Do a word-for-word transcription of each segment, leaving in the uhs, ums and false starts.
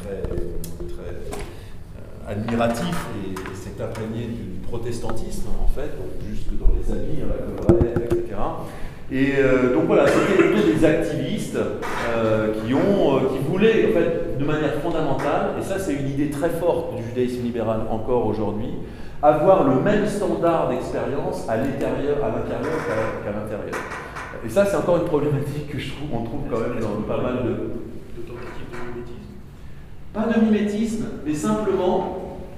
très, très euh, admiratif et, et s'est imprégné du protestantisme, en fait, donc jusque dans les habits, hein, la collerette, et cetera. Et euh, donc voilà, c'était plutôt des activistes euh, qui, ont, euh, qui voulaient, en fait, de manière fondamentale, et ça c'est une idée très forte du judaïsme libéral encore aujourd'hui, avoir le même standard d'expérience à l'intérieur à l'intérieur qu'à, qu'à l'intérieur. Et ça c'est encore une problématique que je trouve, on trouve quand même dans pas mal de... De tentatives de mimétisme. Pas de mimétisme, mais simplement...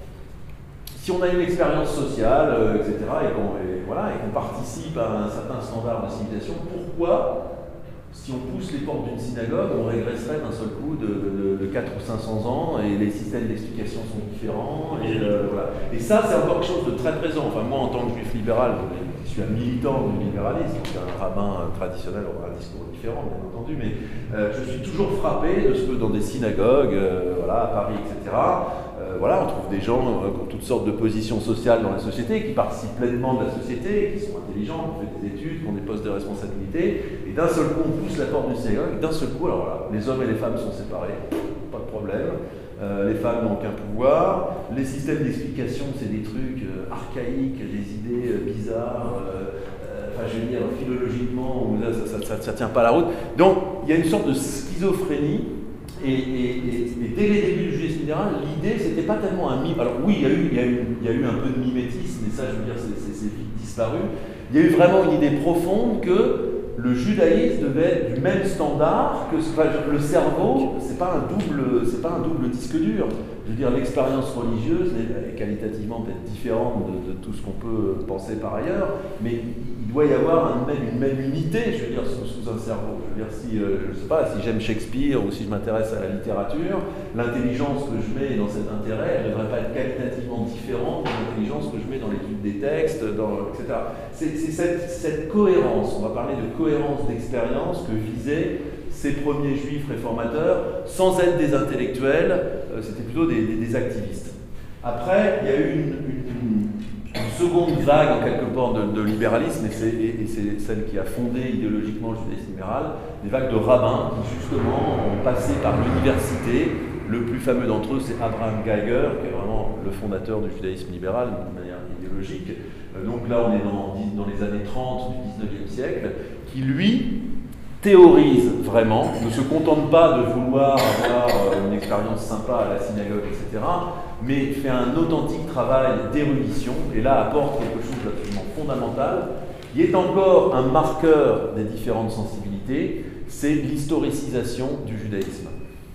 Si on a une expérience sociale, euh, et cetera, et qu'on et voilà, et qu'on participe à un certain standard de civilisation, pourquoi, si on pousse les portes d'une synagogue, on régresserait d'un seul coup de, de, de quatre ou cinq cents ans, et les systèmes d'explication sont différents, et, euh, voilà. Et ça, c'est encore quelque chose de très présent. Enfin, moi, en tant que juif libéral, je suis un militant du libéralisme, donc un rabbin traditionnel aura un discours différent, bien entendu, mais euh, je suis toujours frappé de ce que dans des synagogues, euh, voilà, à Paris, et cetera, Euh, voilà, on trouve des gens euh, qui ont toutes sortes de positions sociales dans la société, qui participent pleinement de la société, qui sont intelligents, qui ont fait des études, qui ont des postes de responsabilité, et d'un seul coup on pousse la porte du synagogue, et d'un seul coup, alors voilà, les hommes et les femmes sont séparés, pas de problème, euh, les femmes n'ont aucun pouvoir, les systèmes d'explication c'est des trucs euh, archaïques, des idées euh, bizarres, euh, enfin je veux dire, philologiquement, ça ne ça, ça, ça tient pas la route. Donc il y a une sorte de schizophrénie. Et, et, et, et dès les débuts du judaïsme libéral, l'idée, c'était pas tellement un mime. Alors oui, il y, a eu, il, y a eu, il y a eu un peu de mimétisme, mais ça, je veux dire, c'est vite disparu. Il y a eu vraiment une idée profonde que le judaïsme devait être du même standard que enfin, le cerveau. C'est pas un double, c'est pas un double disque dur. Je veux dire, l'expérience religieuse est qualitativement peut-être différente de, de tout ce qu'on peut penser par ailleurs, mais il doit y avoir un, une même unité, je veux dire, sous, sous un cerveau. Je veux dire, si, euh, je sais pas, si j'aime Shakespeare ou si je m'intéresse à la littérature, l'intelligence que je mets dans cet intérêt, elle ne devrait pas être qualitativement différente de l'intelligence que je mets dans l'étude des textes, dans, et cetera. C'est cette, cette cohérence, on va parler de cohérence d'expérience que visaient ces premiers juifs réformateurs, sans être des intellectuels, euh, c'était plutôt des, des, des activistes. Après, il y a eu une, une, une seconde vague, en quelque part, de, de libéralisme, et c'est celle qui a fondé idéologiquement le judaïsme libéral, des vagues de rabbins qui, justement, ont passé par l'université. Le plus fameux d'entre eux, c'est Abraham Geiger, qui est vraiment le fondateur du judaïsme libéral, de manière idéologique. Euh, donc là, on est dans, dans les années trente du dix-neuvième siècle, qui, lui, théorise vraiment, ne se contente pas de vouloir avoir une expérience sympa à la synagogue, et cetera, mais fait un authentique travail d'érudition, et là apporte quelque chose d'absolument fondamental, qui est encore un marqueur des différentes sensibilités, c'est l'historicisation du judaïsme.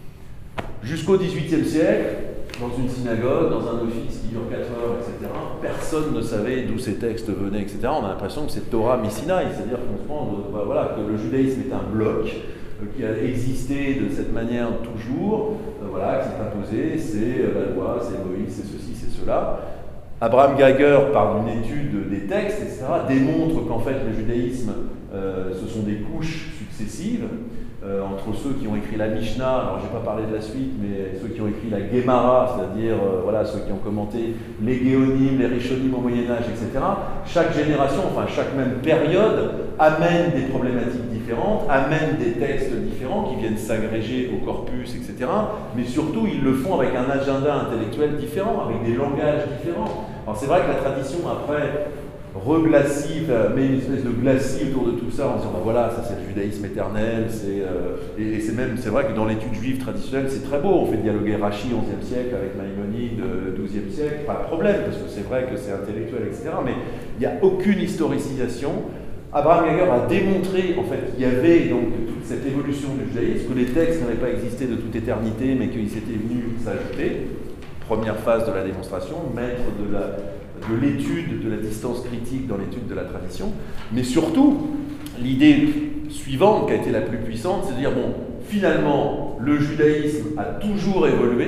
Jusqu'au dix-huitième siècle, dans une synagogue, dans un office qui dure quatre heures, et cetera, personne ne savait d'où ces textes venaient, et cetera. On a l'impression que c'est Torah Missinaï, c'est-à-dire qu'on se prend, euh, voilà, que le judaïsme est un bloc euh, qui a existé de cette manière toujours, euh, voilà, qui s'est imposé, c'est euh, la loi, c'est Moïse, c'est ceci, c'est cela. Abraham Geiger, par une étude des textes, et cetera, démontre qu'en fait le judaïsme, euh, ce sont des couches successives. Euh, entre ceux qui ont écrit la Mishnah, alors je ne vais pas parler de la suite, mais ceux qui ont écrit la Gemara, c'est-à-dire euh, voilà, ceux qui ont commenté les Géonim, les Rishonim au Moyen-Âge, et cetera. Chaque génération, enfin chaque même période, amène des problématiques différentes, amène des textes différents qui viennent s'agréger au corpus, et cetera. Mais surtout, ils le font avec un agenda intellectuel différent, avec des langages différents. Alors c'est vrai que la tradition, après, reglacie, met une espèce de glacis autour de tout ça en disant ben voilà, ça c'est le judaïsme éternel, c'est euh, et, et c'est même, c'est vrai que dans l'étude juive traditionnelle c'est très beau, on fait dialoguer Rashi onzième siècle avec Maïmonide douzième siècle, pas de problème, parce que c'est vrai que c'est intellectuel, et cetera. Mais il n'y a aucune historicisation. Abraham Geiger a démontré en fait qu'il y avait donc toute cette évolution du judaïsme, que les textes n'avaient pas existé de toute éternité, mais qu'ils étaient venus s'ajouter. Première phase de la démonstration, maître de la de l'étude de la distance critique dans l'étude de la tradition, mais surtout, l'idée suivante qui a été la plus puissante, c'est de dire, bon, finalement, le judaïsme a toujours évolué,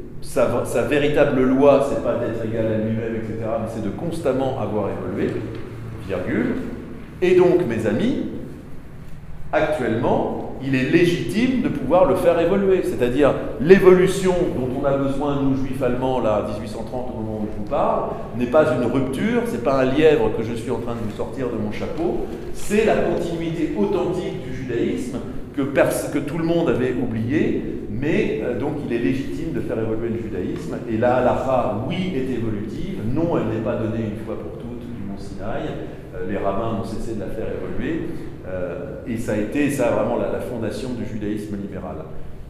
sa, sa véritable loi, c'est pas d'être égal à lui-même, et cetera, mais c'est de constamment avoir évolué, virgule, et donc, mes amis, actuellement, il est légitime de pouvoir le faire évoluer, c'est-à-dire l'évolution dont on a besoin, nous, juifs allemands, là, en dix-huit cent trente, au moment où je vous parle, n'est pas une rupture, c'est pas un lièvre que je suis en train de vous sortir de mon chapeau, c'est la continuité authentique du judaïsme que, que tout le monde avait oublié, mais euh, donc il est légitime de faire évoluer le judaïsme, et la halakha, oui, est évolutive, non, elle n'est pas donnée une fois pour toutes du mont Sinaï, euh, les rabbins n'ont cessé de la faire évoluer, euh, et ça a été, ça, vraiment la, la fondation du judaïsme libéral.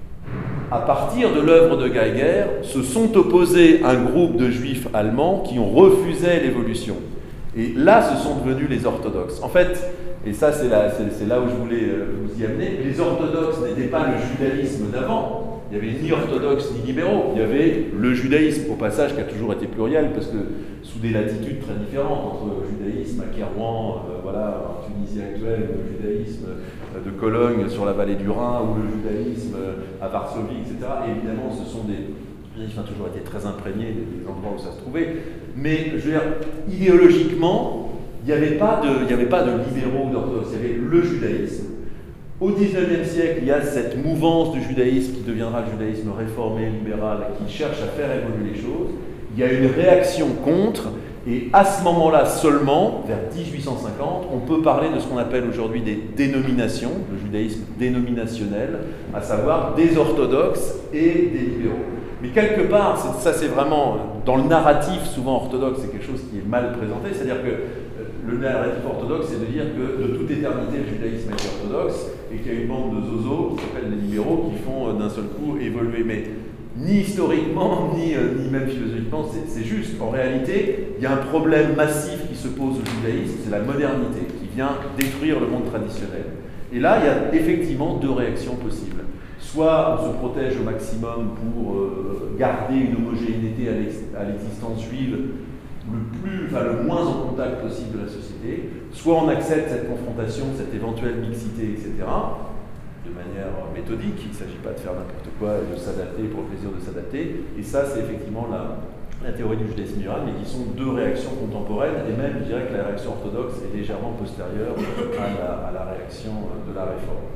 À partir de l'œuvre de Geiger, se sont opposés un groupe de juifs allemands qui ont refusé l'évolution. Et là, ce sont devenus les orthodoxes. En fait, et ça c'est là, c'est, c'est là où je voulais vous y amener, les orthodoxes n'étaient pas le judaïsme d'avant. Il n'y avait ni orthodoxes ni libéraux, il y avait le judaïsme, au passage, qui a toujours été pluriel, parce que sous des latitudes très différentes, entre le judaïsme à Kairouan, euh, voilà, en Tunisie actuelle, le judaïsme de Cologne sur la vallée du Rhin, ou le judaïsme à Varsovie, et cetera. Et évidemment, ce sont des judaïsmes ont toujours été très imprégnés des, des endroits où ça se trouvait. Mais, je veux dire, idéologiquement, il n'y avait pas de, il n'y avait pas de libéraux ou d'orthodoxes, il y avait le judaïsme. Au dix-neuvième siècle, il y a cette mouvance du judaïsme qui deviendra le judaïsme réformé, libéral, qui cherche à faire évoluer les choses. Il y a une réaction contre, et à ce moment-là seulement, vers dix-huit cent cinquante, on peut parler de ce qu'on appelle aujourd'hui des dénominations, le judaïsme dénominationnel, à savoir des orthodoxes et des libéraux. Mais quelque part, c'est, ça c'est vraiment, dans le narratif souvent orthodoxe, c'est quelque chose qui est mal présenté, c'est-à-dire que le narratif orthodoxe, c'est de dire que de toute éternité, le judaïsme est orthodoxe et qu'il y a une bande de zozos qui s'appellent les libéraux qui font d'un seul coup évoluer. Mais ni historiquement, ni, ni même philosophiquement, c'est, c'est juste. En réalité, il y a un problème massif qui se pose au judaïsme, c'est la modernité qui vient détruire le monde traditionnel. Et là, il y a effectivement deux réactions possibles. Soit on se protège au maximum pour euh, garder une homogénéité à, l'ex- à l'existence juive, le plus, enfin le moins en contact possible de la société, soit on accepte cette confrontation, cette éventuelle mixité, et cetera, de manière méthodique, il ne s'agit pas de faire n'importe quoi et de s'adapter pour le plaisir de s'adapter, et ça c'est effectivement la, la théorie du judaïsme libéral, mais qui sont deux réactions contemporaines, et même je dirais que la réaction orthodoxe est légèrement postérieure à la, à la réaction de la réforme.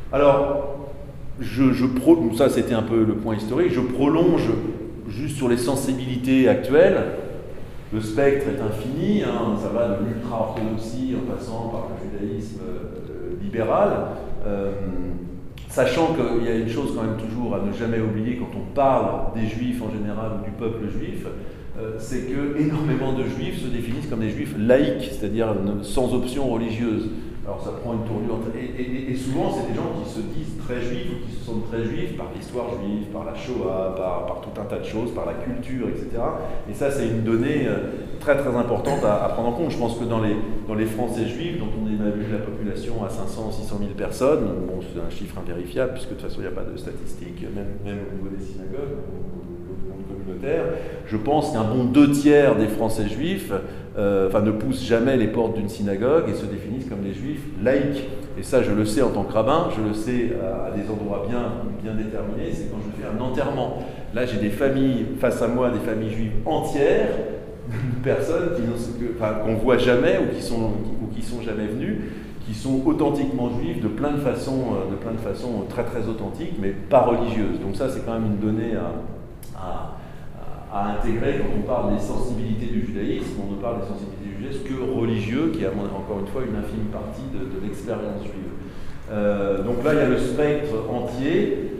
Alors, je, je pro, ça c'était un peu le point historique, je prolonge juste sur les sensibilités actuelles. Le spectre est infini, hein, ça va de l'ultra-orthodoxie en passant par le judaïsme euh, libéral, euh, sachant qu'il y a une chose quand même toujours à ne jamais oublier quand on parle des juifs en général ou du peuple juif, euh, c'est que énormément de juifs se définissent comme des juifs laïques, c'est-à-dire sans option religieuse. Alors ça prend une tournure, et, et, et souvent c'est des gens qui se disent très juifs ou qui se sentent très juifs par l'histoire juive, par la Shoah, par, par tout un tas de choses, par la culture, et cetera. Et ça c'est une donnée très très importante à, à prendre en compte. Je pense que dans les, dans les Français juifs, dont on évalue la population à cinq cents à six cent mille personnes, bon c'est un chiffre invérifiable puisque de toute façon il n'y a pas de statistiques, même, même au niveau des synagogues, communautaire, je pense qu'un bon deux tiers des Français juifs euh, enfin, ne poussent jamais les portes d'une synagogue et se définissent comme des juifs laïcs. Et ça, je le sais en tant que rabbin, je le sais à, à des endroits bien, bien déterminés, c'est quand je fais un enterrement. Là, j'ai des familles face à moi, des familles juives entières, de personnes qui n'ont, enfin, qu'on ne voit jamais ou qui sont, ou qui sont jamais venues, qui sont authentiquement juifs de plein de façons, de plein de façons très très authentiques, mais pas religieuses. Donc ça, c'est quand même une donnée à, à à intégrer quand on parle des sensibilités du judaïsme. On ne parle des sensibilités du judaïsme que religieux, qui est encore une fois une infime partie de, de l'expérience juive. Euh, donc là, il y a le spectre entier.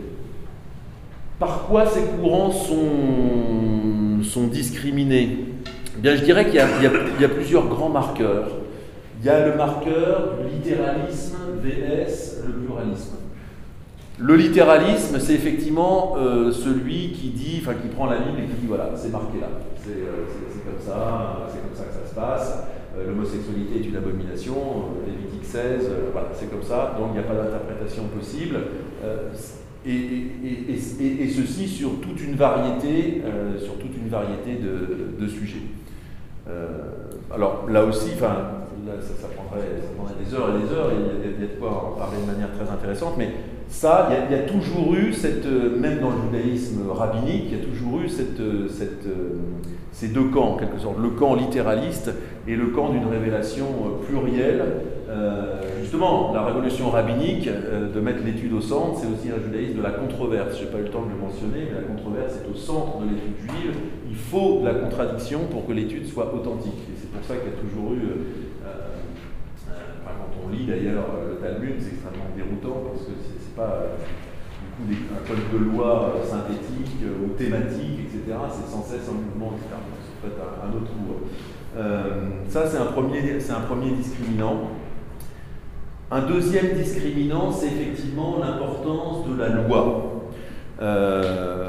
Par quoi ces courants sont, sont discriminés ? Eh bien, je dirais qu'il y a, il y a, il y a plusieurs grands marqueurs. Il y a le marqueur du littéralisme vs le pluralisme. Le littéralisme, c'est effectivement euh, celui qui dit, enfin qui prend la Bible et qui dit voilà, c'est marqué là, c'est, euh, c'est, c'est comme ça, c'est comme ça que ça se passe, euh, l'homosexualité est une abomination, euh, Lévitique seize, euh, voilà, c'est comme ça, donc il n'y a pas d'interprétation possible, euh, et, et, et, et, et ceci sur toute une variété, euh, sur toute une variété de, de sujets. Euh, alors là aussi, enfin, là, ça, ça, prendrait, ça prendrait des heures et des heures, et il y a, il y a de quoi en parler de manière très intéressante, mais ça, il y, a, il y a toujours eu, cette, même dans le judaïsme rabbinique, il y a toujours eu cette, cette, ces deux camps, en quelque sorte, le camp littéraliste et le camp d'une révélation plurielle. Euh, justement, la révolution rabbinique, euh, de mettre l'étude au centre, c'est aussi un judaïsme de la controverse. Je n'ai pas eu le temps de le mentionner, mais la controverse est au centre de l'étude juive. Il faut de la contradiction pour que l'étude soit authentique. Et c'est pour ça qu'il y a toujours eu... Euh, euh, enfin, quand on lit d'ailleurs le Talmud, c'est extrêmement déroutant parce que c'est, c'est pas... Du ou des, un code de loi synthétique ou thématique, et cetera. C'est sans cesse en mouvement, et cetera. C'est peut-être un, un autre cours. Euh, ça, c'est un, premier, c'est un premier discriminant. Un deuxième discriminant, c'est effectivement l'importance de la loi. Euh,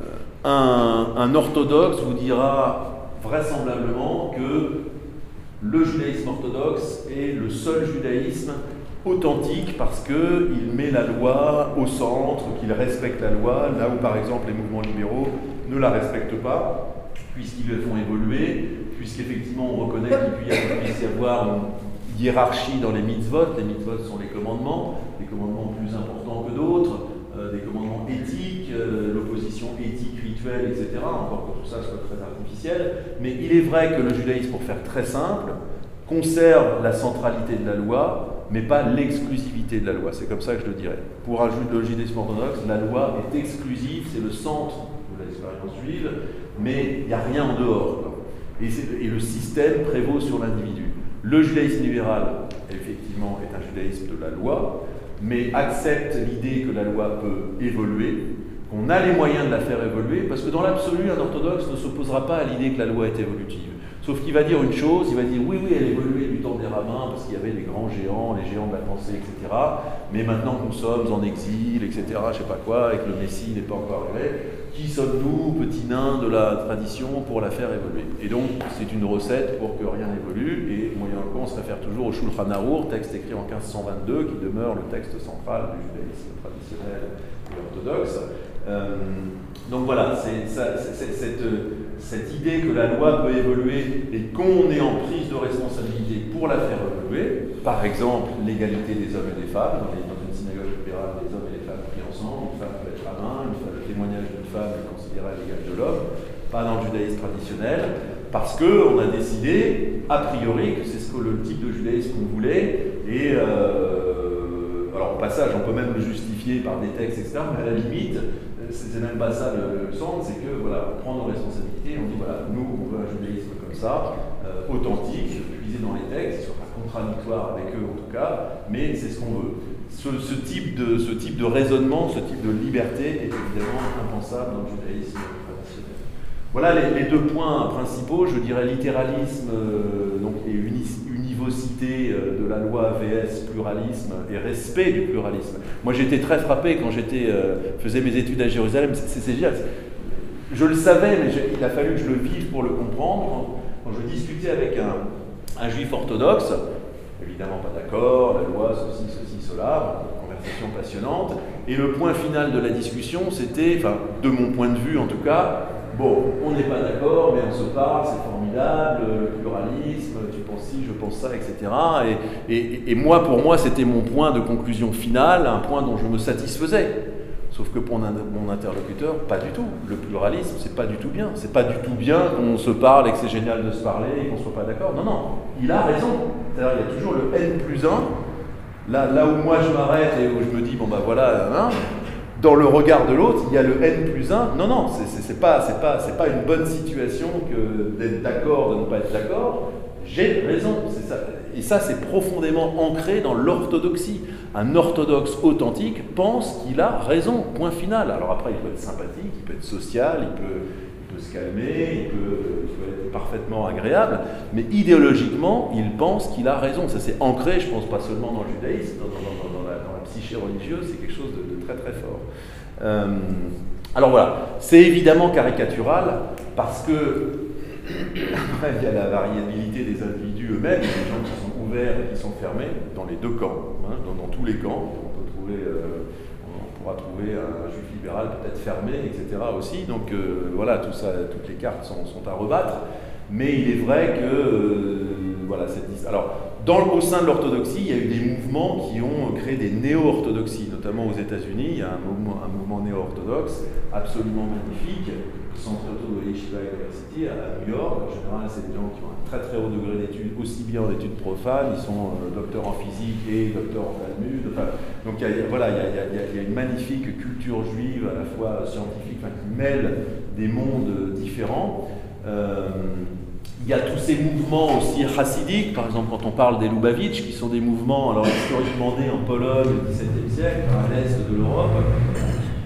un, un orthodoxe vous dira vraisemblablement que le judaïsme orthodoxe est le seul judaïsme authentique parce qu'il met la loi au centre, qu'il respecte la loi, là où par exemple les mouvements libéraux ne la respectent pas, puisqu'ils le font évoluer, puisqu'effectivement on reconnaît qu'il puisse y avoir une hiérarchie dans les mitzvot. Les mitzvot sont les commandements, des commandements plus importants que d'autres, euh, des commandements éthiques, euh, l'opposition éthique, rituelle, et cetera, encore que tout ça soit très artificiel. Mais il est vrai que le judaïsme, pour faire très simple, conserve la centralité de la loi, mais pas l'exclusivité de la loi. C'est comme ça que je le dirais. Pour un le judaïsme orthodoxe, la loi est exclusive, c'est le centre de l'expérience juive, mais il n'y a rien en dehors. Et, et le système prévaut sur l'individu. Le judaïsme libéral, effectivement, est un judaïsme de la loi, mais accepte l'idée que la loi peut évoluer, qu'on a les moyens de la faire évoluer, parce que dans l'absolu, un orthodoxe ne s'opposera pas à l'idée que la loi est évolutive. Sauf qu'il va dire une chose, il va dire oui, oui, elle évoluait du temps des rabbins, parce qu'il y avait les grands géants, les géants de la pensée, et cetera. Mais maintenant que nous sommes en exil, et cetera, je ne sais pas quoi, et que le Messie n'est pas encore arrivé, qui sommes-nous, petits nains de la tradition, pour la faire évoluer? Et donc, c'est une recette pour que rien n'évolue, et moyennant quoi, on se réfère toujours au Shulchan Arour, texte écrit en quinze cent vingt-deux, qui demeure le texte central du judaïsme traditionnel et orthodoxe. Euh, donc voilà, c'est, ça, c'est, c'est, cette, cette idée que la loi peut évoluer et qu'on est en prise de responsabilité pour la faire évoluer, par exemple l'égalité des hommes et des femmes, dans, les, dans une synagogue libérale, les hommes et les femmes pris ensemble, une femme peut être rabbin, une femme, le témoignage d'une femme est considéré à l'égal de l'homme, pas dans le judaïsme traditionnel, parce qu'on a décidé, a priori, que c'est ce que le type de judaïsme qu'on voulait, et euh, alors au passage, on peut même le justifier par des textes, et cetera, mais à la limite, c'est même pas ça le, le centre, c'est que voilà, on prend nos responsabilités, on dit voilà, nous on veut un judaïsme comme ça, euh, authentique, puisé dans les textes, qui ne soit pas contradictoire avec eux en tout cas, mais c'est ce qu'on veut. Ce, ce, type de, ce type de raisonnement, ce type de liberté est évidemment impensable dans le judaïsme traditionnel. Voilà les, les deux points principaux, je dirais littéralisme euh, donc, et uni, univocité euh, de la loi vs pluralisme et respect du pluralisme. Moi j'étais très frappé quand j'étais euh, faisais mes études à Jérusalem, c'est, c'est génial. Je le savais, mais il a fallu que je le vive pour le comprendre. Quand, quand je discutais avec un, un juif orthodoxe, évidemment pas d'accord, la loi, ceci, ceci, cela, conversation passionnante, et le point final de la discussion, c'était, enfin de mon point de vue en tout cas, bon, on n'est pas d'accord, mais on se parle, c'est formidable, le pluralisme, tu penses ci, je pense ça, et cetera. Et, et, et moi, pour moi, c'était mon point de conclusion finale, un point dont je me satisfaisais. Sauf que pour mon interlocuteur, pas du tout. Le pluralisme, c'est pas du tout bien. C'est pas du tout bien qu'on se parle et que c'est génial de se parler et qu'on soit pas d'accord. Non, non, il a raison. C'est-à-dire, il y a toujours le N plus un. Là, là où moi je m'arrête et où je me dis, bon ben voilà, hein, dans le regard de l'autre, il y a le N plus un. Non, non, c'est, c'est, c'est, pas, c'est, pas, c'est pas une bonne situation que d'être d'accord, de ne pas être d'accord. J'ai raison, c'est ça. Et ça, c'est profondément ancré dans l'orthodoxie. Un orthodoxe authentique pense qu'il a raison, point final. Alors après, il peut être sympathique, il peut être social, il peut, il peut se calmer, il peut, il peut être parfaitement agréable, mais idéologiquement, il pense qu'il a raison. Ça, c'est ancré, je pense, pas seulement dans le judaïsme, dans, dans, dans, la, dans la psyché religieuse, c'est quelque chose de, de très très fort. Euh, alors voilà, c'est évidemment caricatural, parce que après, il y a la variabilité des individus eux-mêmes, des gens qui sont ouverts et qui sont fermés, dans les deux camps, hein, dans, dans tous les camps. On peut trouver, euh, on pourra trouver un juif libéral peut-être fermé, et cetera aussi. Donc euh, voilà, tout ça, toutes les cartes sont, sont à rebattre. Mais il est vrai que euh, voilà, cette liste. Alors, dans, au sein de l'orthodoxie, il y a eu des mouvements qui ont créé des néo-orthodoxies, notamment aux États-Unis. Il y a un mouvement, un mouvement néo-orthodoxe absolument magnifique, centré autour de Yeshiva University à New York. En général, c'est des gens qui ont un très très haut degré d'études, aussi bien en études profanes, ils sont euh, docteurs en physique et docteurs en Talmud. Enfin, donc il y a, voilà, il y, a, il, y a, il y a une magnifique culture juive à la fois scientifique, enfin, qui mêle des mondes différents. Euh, il y a tous ces mouvements aussi chassidiques, par exemple quand on parle des Lubavitch, qui sont des mouvements alors historiquement nés en Pologne au dix-septième siècle, à l'est de l'Europe,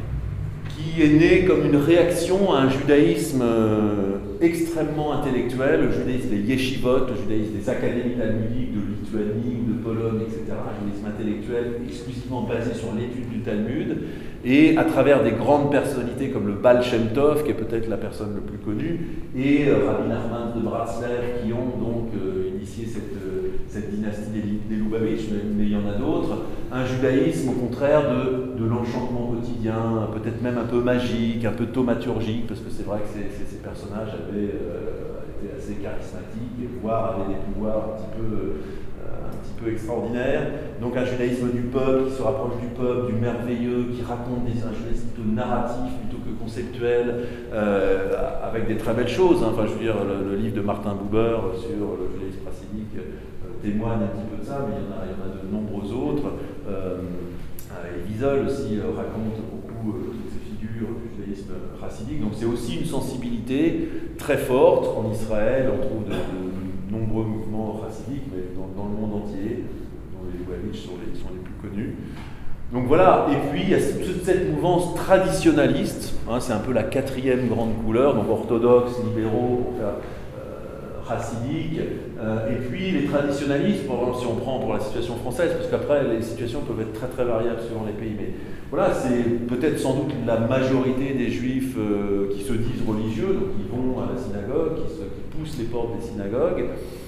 qui est né comme une réaction à un judaïsme euh, extrêmement intellectuel, le judaïsme des yeshivot, le judaïsme des académies talmudiques de Lituanie ou de Pologne, et cetera, un judaïsme intellectuel exclusivement basé sur l'étude du Talmud, et à travers des grandes personnalités comme le Baal Shem Tov, qui est peut-être la personne le plus connue, et euh, Rabbi Nachman de Bratzlav, qui ont donc euh, initié cette, euh, cette dynastie des, des Lubavitch, mais, mais il y en a d'autres. Un judaïsme, au contraire, de, de l'enchantement quotidien, peut-être même un peu magique, un peu thaumaturgique, parce que c'est vrai que ces, ces, ces personnages avaient euh, été assez charismatiques, voire avaient des pouvoirs un petit peu... Euh, un petit peu extraordinaire. Donc un judaïsme du peuple qui se rapproche du peuple, du merveilleux, qui raconte des, un judaïsme plutôt narratif plutôt que conceptuel, euh, avec des très belles choses. Hein. Enfin, je veux dire, le, le livre de Martin Buber sur le judaïsme chassidique euh, témoigne un petit peu de ça, mais il y en a, il y en a de nombreux autres. Euh, et Wiesel aussi euh, raconte beaucoup euh, toutes ces figures du judaïsme chassidique. Donc c'est aussi une sensibilité très forte en Israël. On trouve de, de nombreux mouvements chassidiques, mais dans, dans le monde entier, dont les Lubavitch sont les, sont les plus connus. Donc voilà, et puis il y a toute cette mouvance traditionnaliste, hein, c'est un peu la quatrième grande couleur, donc orthodoxes, libéraux, pour faire euh, chassidique, euh, et puis les traditionalistes, par exemple si on prend pour la situation française, parce qu'après les situations peuvent être très très variables selon les pays, mais voilà, c'est peut-être sans doute la majorité des juifs euh, qui se disent religieux, donc qui vont à la synagogue, qui, se, qui poussent les portes des synagogues.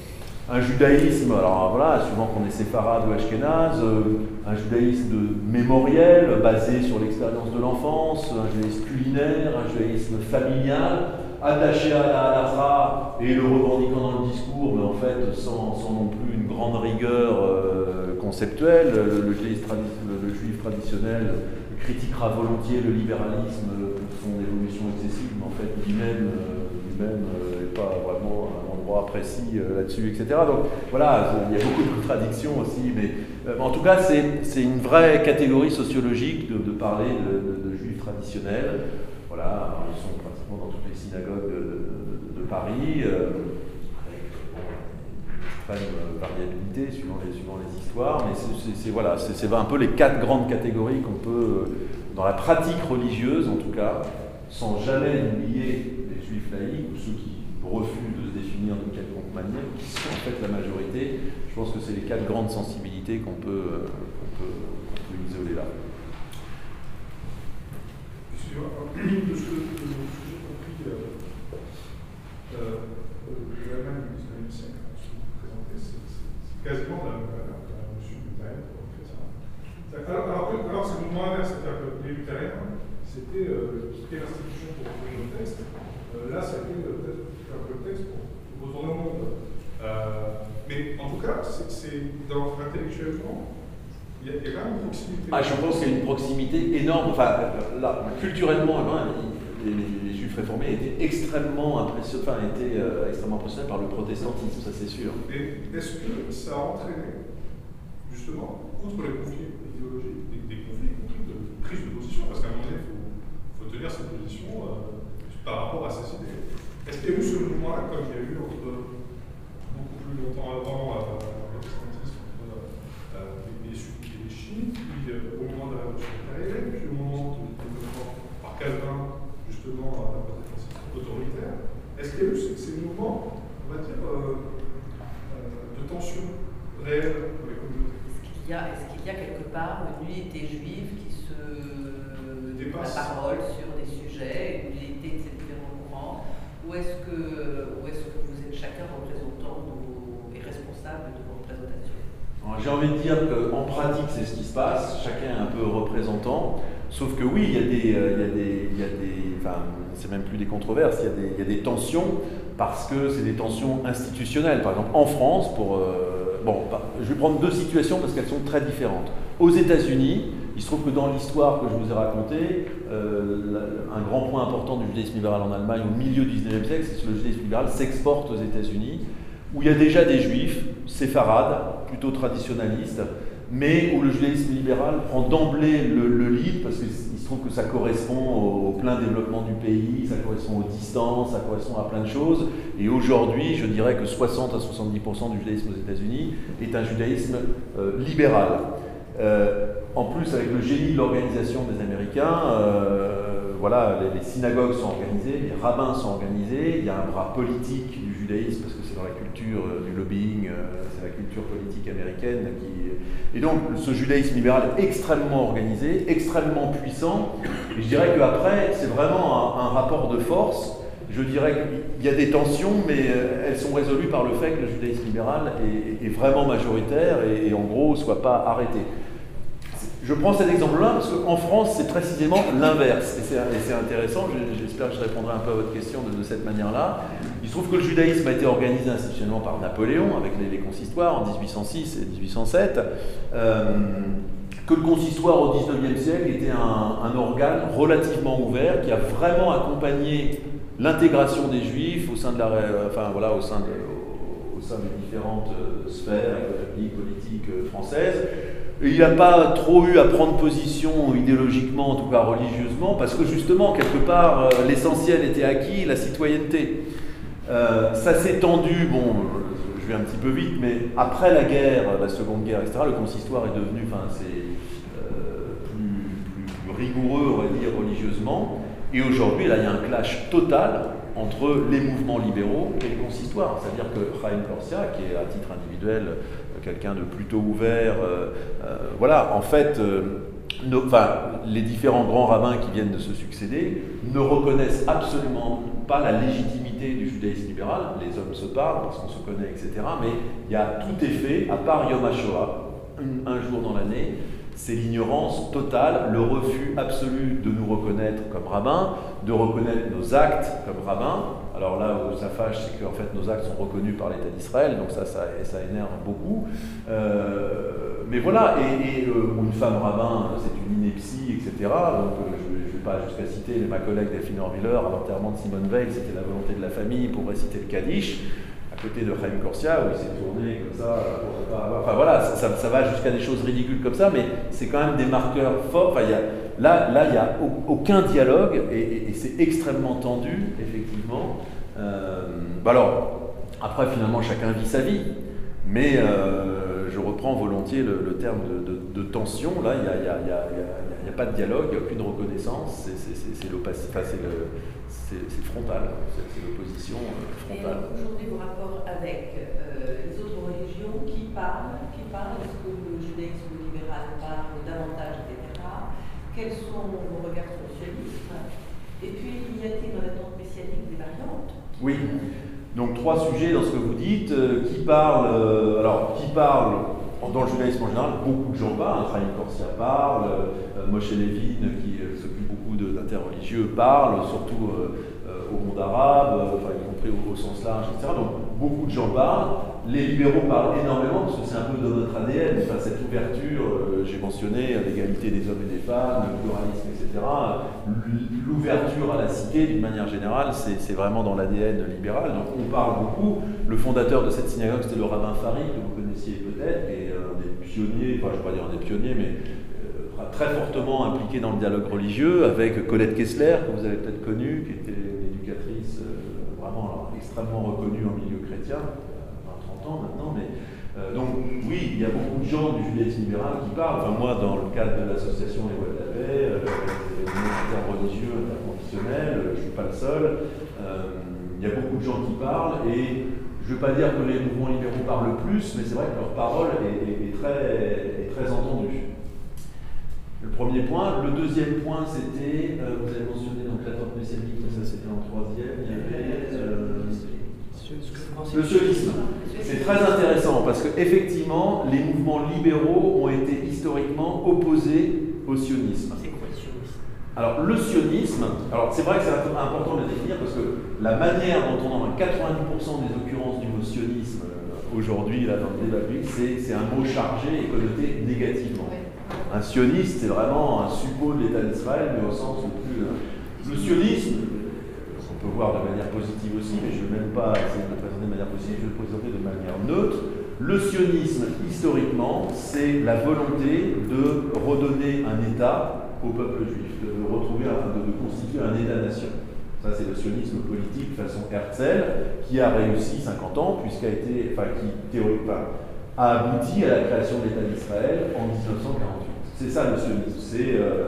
Un judaïsme, alors voilà, suivant qu'on est séfarade ou ashkénaze, euh, un judaïsme de mémoriel, basé sur l'expérience de l'enfance, un judaïsme culinaire, un judaïsme familial, attaché à la halakha et le revendiquant dans le discours, mais en fait sans, sans non plus une grande rigueur euh, conceptuelle. Le, le, judaïsme tradi- le, le juif traditionnel critiquera volontiers le libéralisme pour son évolution excessive, mais en fait lui-même euh, lui-même n'est euh, pas vraiment un endroit précis euh, là-dessus, et cetera. Donc voilà, il y a beaucoup de contradictions aussi, mais euh, en tout cas c'est, c'est une vraie catégorie sociologique de, de parler de, de, de juifs traditionnels. Voilà, ils sont pratiquement dans toutes les synagogues de, de, de Paris, euh, avec bon, une extrême variabilité suivant les, suivant les histoires, mais c'est, c'est, c'est, voilà, c'est, c'est un peu les quatre grandes catégories qu'on peut, dans la pratique religieuse en tout cas, sans jamais oublier les juifs laïcs ou ceux qui refusent de se définir d'une quelconque manière, qui sont en fait la majorité. Je pense que c'est les quatre grandes sensibilités qu'on peut, qu'on peut, qu'on peut isoler là. De ce que, de ce que j'ai compris, euh, euh, de la même du dix-neuvième siècle, ce que vous présentez, c'est, c'est quasiment la, la, la notion du Luthérienne pour faire ça. Alors, alors, alors c'est le mouvement inverse, c'est-à-dire que les luthériens, c'était euh, quitter l'institution pour retrouver le texte. Euh, là, ça a été euh, peut-être un peu le texte pour, pour retourner au monde. Euh, mais en tout cas, c'est, c'est dans, intellectuellement, il y, a, il y a quand même une proximité. Ah, je pense qu'il y a une proximité énorme. Enfin, là, culturellement, hein, les, les, les juifs réformés étaient extrêmement impressionnés, enfin, étaient euh, extrêmement impressionnés par le protestantisme, ça c'est sûr. Et est-ce que ça a entraîné, justement, outre les conflits idéologiques, des, des conflits, des conflits de prise de position, parce qu'à un moment donné, il faut, faut tenir sa position euh, par rapport à ses idées. Est-ce qu'il y a eu ce mouvement-là, comme il y a eu entre beaucoup plus longtemps avant euh, le protestantisme, entre euh, les, les sunnites et les chiites, puis euh, au moment de la révolution luthérienne, puis au moment du développement par Calvin, justement, euh, la protestantisme autoritaire? Est-ce qu'il y a eu ces, ces mouvements, on va dire, euh, euh, de tension réelle pour les communautés? Est-ce qu'il y a, est-ce qu'il y a quelque part une unité juive qui se donne la parole sur des sujets, une unité de ces différents courants, ou est-ce que, ou est-ce que vous êtes chacun représentant de vos, et responsable de vos représentations? Alors, j'ai envie de dire qu'en pratique, c'est ce qui se passe, chacun est un peu représentant, sauf que oui, il y a des, euh, il y a des, il y a des enfin, c'est même plus des controverses, il y a des, il y a des tensions, parce que c'est des tensions institutionnelles. Par exemple, en France, pour... Euh, Bon, je vais prendre deux situations parce qu'elles sont très différentes. Aux États-Unis, il se trouve que dans l'histoire que je vous ai racontée, euh, un grand point important du judaïsme libéral en Allemagne au milieu du dix-neuvième siècle, c'est que le judaïsme libéral s'exporte aux États-Unis, où il y a déjà des juifs séfarades, plutôt traditionnalistes, mais où le judaïsme libéral prend d'emblée le, le lead, parce qu'il se trouve que ça correspond au, au plein développement du pays, ça correspond aux distances, ça correspond à plein de choses. Et aujourd'hui, je dirais que soixante à soixante-dix pour cent du judaïsme aux États-Unis est un judaïsme euh, libéral. Euh, en plus, avec le génie de l'organisation des Américains, euh, voilà, les, les synagogues sont organisées, les rabbins sont organisés, il y a un bras politique du judaïsme, parce que c'est dans la culture euh, du lobbying, euh, c'est la culture politique américaine qui... Et donc, ce judaïsme libéral est extrêmement organisé, extrêmement puissant, et je dirais qu'après, c'est vraiment un, un rapport de force. Je dirais qu'il y a des tensions, mais elles sont résolues par le fait que le judaïsme libéral est, est vraiment majoritaire et, et en gros ne soit pas arrêté. Je prends cet exemple-là parce qu'en France, c'est précisément l'inverse. Et c'est intéressant, j'espère que je répondrai un peu à votre question de, de cette manière-là. Il se trouve que le judaïsme a été organisé institutionnellement par Napoléon avec les, les consistoires en mille huit cent six et mille huit cent sept. Euh, que le consistoire au dix-neuvième siècle était un, un organe relativement ouvert qui a vraiment accompagné l'intégration des Juifs au sein de la, enfin voilà, au sein de, au, au sein des différentes euh, sphères économiques, politiques euh, françaises. Et il n'a pas trop eu à prendre position idéologiquement, en tout cas religieusement, parce que justement, quelque part, euh, l'essentiel était acquis, la citoyenneté. Euh, ça s'est tendu, bon, je vais un petit peu vite, mais après la guerre, la Seconde Guerre, et cetera, le consistoire est devenu, enfin, c'est euh, plus, plus, plus rigoureux, on va dire, religieusement. Et aujourd'hui, là, il y a un clash total entre les mouvements libéraux et les consistoires. C'est-à-dire que Chaim Corsia, qui est à titre individuel quelqu'un de plutôt ouvert, euh, euh, voilà, en fait, euh, no, enfin, les différents grands rabbins qui viennent de se succéder ne reconnaissent absolument pas la légitimité du judaïsme libéral. Les hommes se parlent parce qu'on se connaît, et cetera. Mais il y a tout est fait, à part Yom HaShoah, un, un jour dans l'année. C'est l'ignorance totale, le refus absolu de nous reconnaître comme rabbins, de reconnaître nos actes comme rabbins. Alors là où ça fâche, c'est qu'en fait nos actes sont reconnus par l'État d'Israël, donc ça, ça, ça énerve beaucoup. Euh, mais voilà, et, et euh, une femme rabbin, c'est une ineptie, et cetera. Donc euh, je ne vais pas jusqu'à citer, mais ma collègue Delphine Orwiller, à l'enterrement de Simone Veil, c'était la volonté de la famille pour réciter le Kaddish. À côté de Chaim Corsia, où il s'est tourné comme ça, pour pas avoir... Enfin voilà, ça, ça, ça va jusqu'à des choses ridicules comme ça, mais c'est quand même des marqueurs forts. Enfin, il y a, là, là, il n'y a aucun dialogue, et, et, et c'est extrêmement tendu, effectivement. Euh, bah alors, après, finalement, chacun vit sa vie, mais euh, je reprends volontiers le, le terme de, de, de tension. Là, il n'y a, y a, y a, y a, y a pas de dialogue, il n'y a aucune reconnaissance, c'est l'opacité, enfin, c'est le... c'est frontal, c'est l'opposition euh, frontale. Aujourd'hui, vos rapports avec euh, les autres religions, qui parlent, qui parlent, est-ce que le judaïsme libéral parle davantage, et cetera. Quels sont vos regards sur le sionisme? Et puis, y a-t-il dans la norme messianique des variantes? Oui, donc trois sujets dans ce que vous dites. Euh, qui parle, euh, alors, qui parle dans le judaïsme en général, beaucoup de gens parlent, Chaim Corsia parle, euh, Moshe Levin, qui euh, s'occupe beaucoup d'interreligieux, parle, surtout euh, euh, au monde arabe, euh, enfin, y compris au, au sens large, et cetera. Donc beaucoup de gens parlent, les libéraux parlent énormément, parce que c'est un peu dans notre A D N, enfin, cette ouverture, euh, j'ai mentionné l'égalité des hommes et des femmes, le pluralisme, et cetera. L'ouverture à la cité, d'une manière générale, c'est vraiment dans l'A D N libéral, donc on parle beaucoup. Le fondateur de cette synagogue, c'était le rabbin Fari, que vous connaissiez peut-être, et un des pionniers, enfin je ne vais pas dire un des pionniers, mais euh, très fortement impliqué dans le dialogue religieux, avec Colette Kessler, que vous avez peut-être connue, qui était une éducatrice euh, vraiment alors, extrêmement reconnue en milieu chrétien, vingt trente ans maintenant, mais euh, donc oui, il y a beaucoup de gens du judaïsme libéral qui parlent. Enfin moi, dans le cadre de l'association Les Voix de la Paix, euh, les événements interreligieux, interconfessionnels, euh, je ne suis pas le seul, euh, il y a beaucoup de gens qui parlent, et je ne veux pas dire que les mouvements libéraux parlent plus, mais c'est vrai que leur parole est, est, est, très, est très entendue. Le premier point. Le deuxième point, c'était, euh, vous avez mentionné donc la torte messianique, ça c'était en troisième, il y avait euh, le sionisme. C'est très intéressant parce qu'effectivement, les mouvements libéraux ont été historiquement opposés au sionisme. C'est quoi le sionisme? Alors le sionisme, alors c'est vrai que c'est important de le définir parce que la manière dont on en a quatre-vingt-dix pour cent des occurrences du mot sionisme euh, aujourd'hui là dans le débat public, c'est un mot chargé et connoté négativement. Oui. Un sioniste, c'est vraiment un suppôt de l'État d'Israël, mais au sens le plus... Euh, le sionisme, on peut voir de manière positive aussi, mais je ne vais même pas essayer de le présenter de manière positive, je vais le présenter de manière neutre. Le sionisme, historiquement, c'est la volonté de redonner un État au peuple juif, de retrouver, de, de constituer un État-nation. Ça, c'est le sionisme politique façon Herzl, qui a réussi cinquante ans, puisqu'a été, enfin, qui théoriquement a abouti à la création de l'État d'Israël en mille neuf cent quarante-huit. C'est ça le sionisme, c'est euh, euh,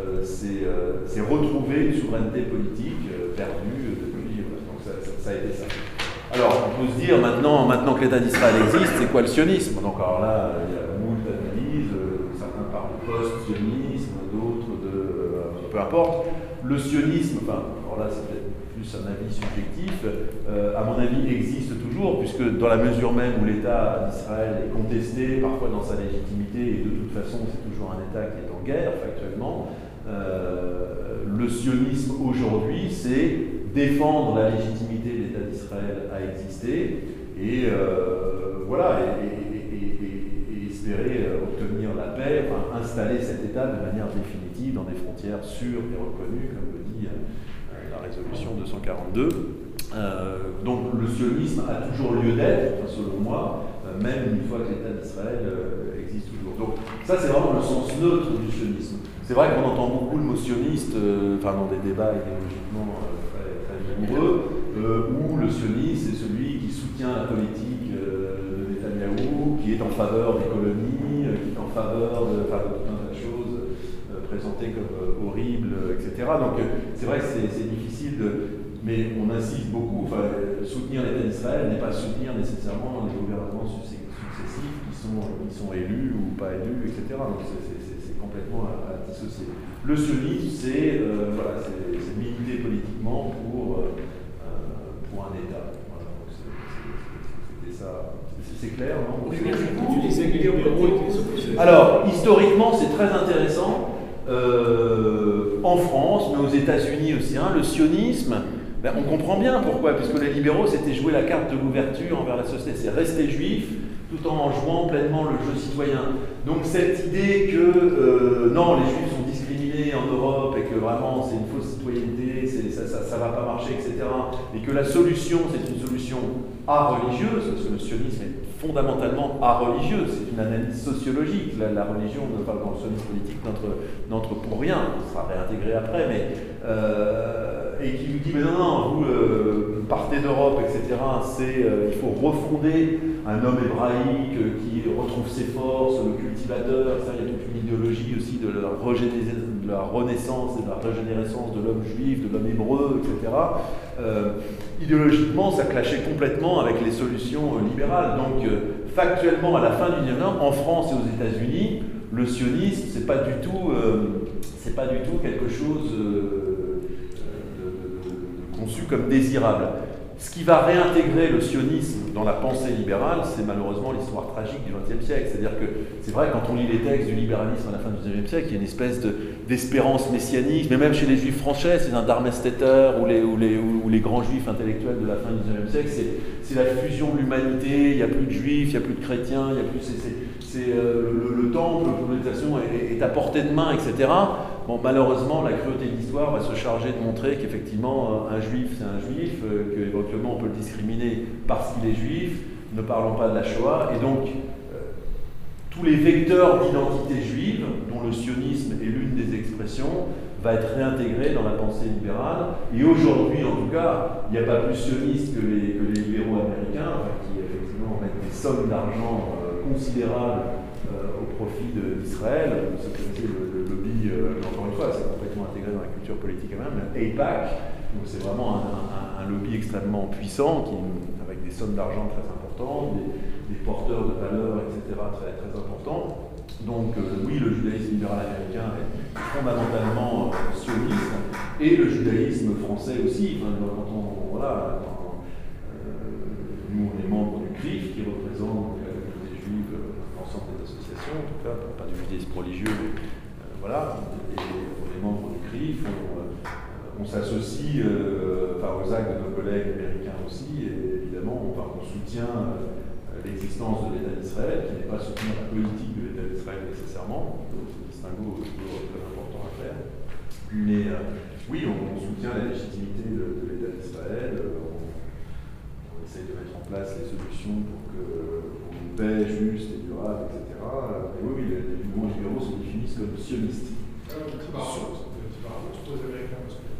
euh, c'est euh, retrouver une souveraineté politique euh, perdue depuis. Voilà, donc ça, ça, ça a été ça. Alors, on peut se dire, maintenant, maintenant que l'État d'Israël existe, c'est quoi le sionisme? Donc, alors là, il y a moult d'analyses, euh, certains parlent de post-sionisme, d'autres de... Euh, peu importe. Le sionisme, enfin, alors là, c'est peut-être plus un avis subjectif, euh, à mon avis, existe toujours, puisque dans la mesure même où l'État d'Israël est contesté, parfois dans sa légitimité, et de toute façon, c'est toujours un État qui est en guerre, factuellement, euh, le sionisme aujourd'hui, c'est défendre la légitimité de l'État d'Israël à exister et euh, voilà et, et, et, et, et espérer obtenir la paix, enfin, installer cet État de manière définitive dans des frontières sûres et reconnues, comme le dit euh, la résolution deux cent quarante-deux. Euh, donc le sionisme a toujours lieu d'être, enfin, selon moi, euh, même une fois que l'État d'Israël euh, existe toujours. Donc ça, c'est vraiment le sens neutre du sionisme. C'est vrai qu'on entend beaucoup le mot sioniste, euh, enfin dans des débats idéologiquement euh, très, très rigoureux, euh, où le sioniste c'est celui qui soutient la politique euh, de Netanyahou, qui est en faveur des colonies, euh, qui est en faveur de, enfin, de tout un tas de choses euh, présentées comme euh, horribles, et cetera. Donc euh, c'est vrai que c'est difficile de... Mais on insiste beaucoup, enfin, soutenir l'État d'Israël n'est pas soutenir nécessairement les gouvernements successifs qui sont, qui sont élus ou pas élus, et cetera. Donc c'est complètement à, à dissocier. Le sionisme, c'est euh, voilà, militer politiquement pour, euh, pour un État. Voilà, c'était ça. C'est clair, non? Alors, historiquement, c'est très intéressant. Euh, en France, mais aux États-Unis aussi, hein, le sionisme, ben, on comprend bien pourquoi, puisque les libéraux, c'était jouer la carte de l'ouverture envers la société, c'est rester juif, tout en jouant pleinement le jeu citoyen. Donc cette idée que euh, non, les juifs sont discriminés en Europe et que vraiment c'est une fausse citoyenneté, ça ne va pas marcher, et cetera. Et que la solution, c'est une solution a-religieuse, parce que le sionisme est fondamentalement a-religieux, c'est une analyse sociologique. La, la religion, enfin, dans le sionisme politique, n'entre pour rien, ça sera réintégré après, mais... Euh, et qui nous dit, mais non, non, vous euh, partez d'Europe, et cetera. Euh, il faut refonder un homme hébraïque euh, qui retrouve ses forces, le cultivateur, ça, il y a toute une idéologie aussi de la, de la renaissance et de la régénérescence de l'homme juif, de l'homme hébreu, et cetera. Euh, idéologiquement, ça clashait complètement avec les solutions euh, libérales. Donc, euh, factuellement, à la fin du dix-neuvième, en France et aux États-Unis, le sionisme, c'est pas du tout, euh, c'est pas du tout quelque chose... Euh, conçu comme désirable. Ce qui va réintégrer le sionisme dans la pensée libérale, c'est malheureusement l'histoire tragique du vingtième siècle. C'est-à-dire que c'est vrai, quand on lit les textes du libéralisme à la fin du dix-neuvième siècle, il y a une espèce d'espérance messianique, mais même chez les juifs français, c'est un Darmesteter ou les, ou, les, ou les grands juifs intellectuels de la fin du dix-neuvième siècle, c'est la fusion de l'humanité, il n'y a plus de juifs, il n'y a plus de chrétiens, il y a plus... C'est euh, le, le temple, l'autonomisation est, est à portée de main, et cetera. Bon, malheureusement, la cruauté de l'histoire va se charger de montrer qu'effectivement, un juif, c'est un juif, euh, qu'éventuellement on peut le discriminer parce qu'il est juif, ne parlons pas de la Shoah, et donc euh, tous les vecteurs d'identité juive, dont le sionisme est l'une des expressions, va être réintégré dans la pensée libérale, et aujourd'hui, en tout cas, il n'y a pas plus sioniste que les, que les libéraux américains, enfin, qui effectivement mettent des sommes d'argent euh, considérables euh, au profit d'Israël. Vous connaissez le, le lobby, euh, encore une fois, c'est complètement intégré dans la culture politique quand même, AIPAC, donc c'est vraiment un, un, un lobby extrêmement puissant, qui, avec des sommes d'argent très importantes, des, des porteurs de valeurs, et cetera, très, très importants. Donc euh, oui, le judaïsme libéral américain est fondamentalement euh, sioniste, et le judaïsme français aussi. Enfin, quand on, voilà, quand, euh, nous on est membres du C R I F, qui représente la communauté juive, l'ensemble des associations, en tout cas, pas du judaïsme religieux, mais euh, voilà, et on est membres du C R I F, on, euh, on s'associe euh, enfin, aux actes de nos collègues américains aussi, et évidemment, on, enfin, on soutient euh, l'existence de l'État d'Israël, qui n'est pas soutenir la politique de l'État d'Israël nécessairement, c'est un distinguo toujours très important à faire. Mais euh, oui, on, on soutient la légitimité de, de l'État d'Israël, on, on essaye de mettre en place les solutions pour, que, pour une paix juste et durable, et cetera. Et oui, oui, les, les mouvements libéraux se définissent comme sionistes. Alors, un petit paradoxe, un petit paradoxe pour les Américains, parce que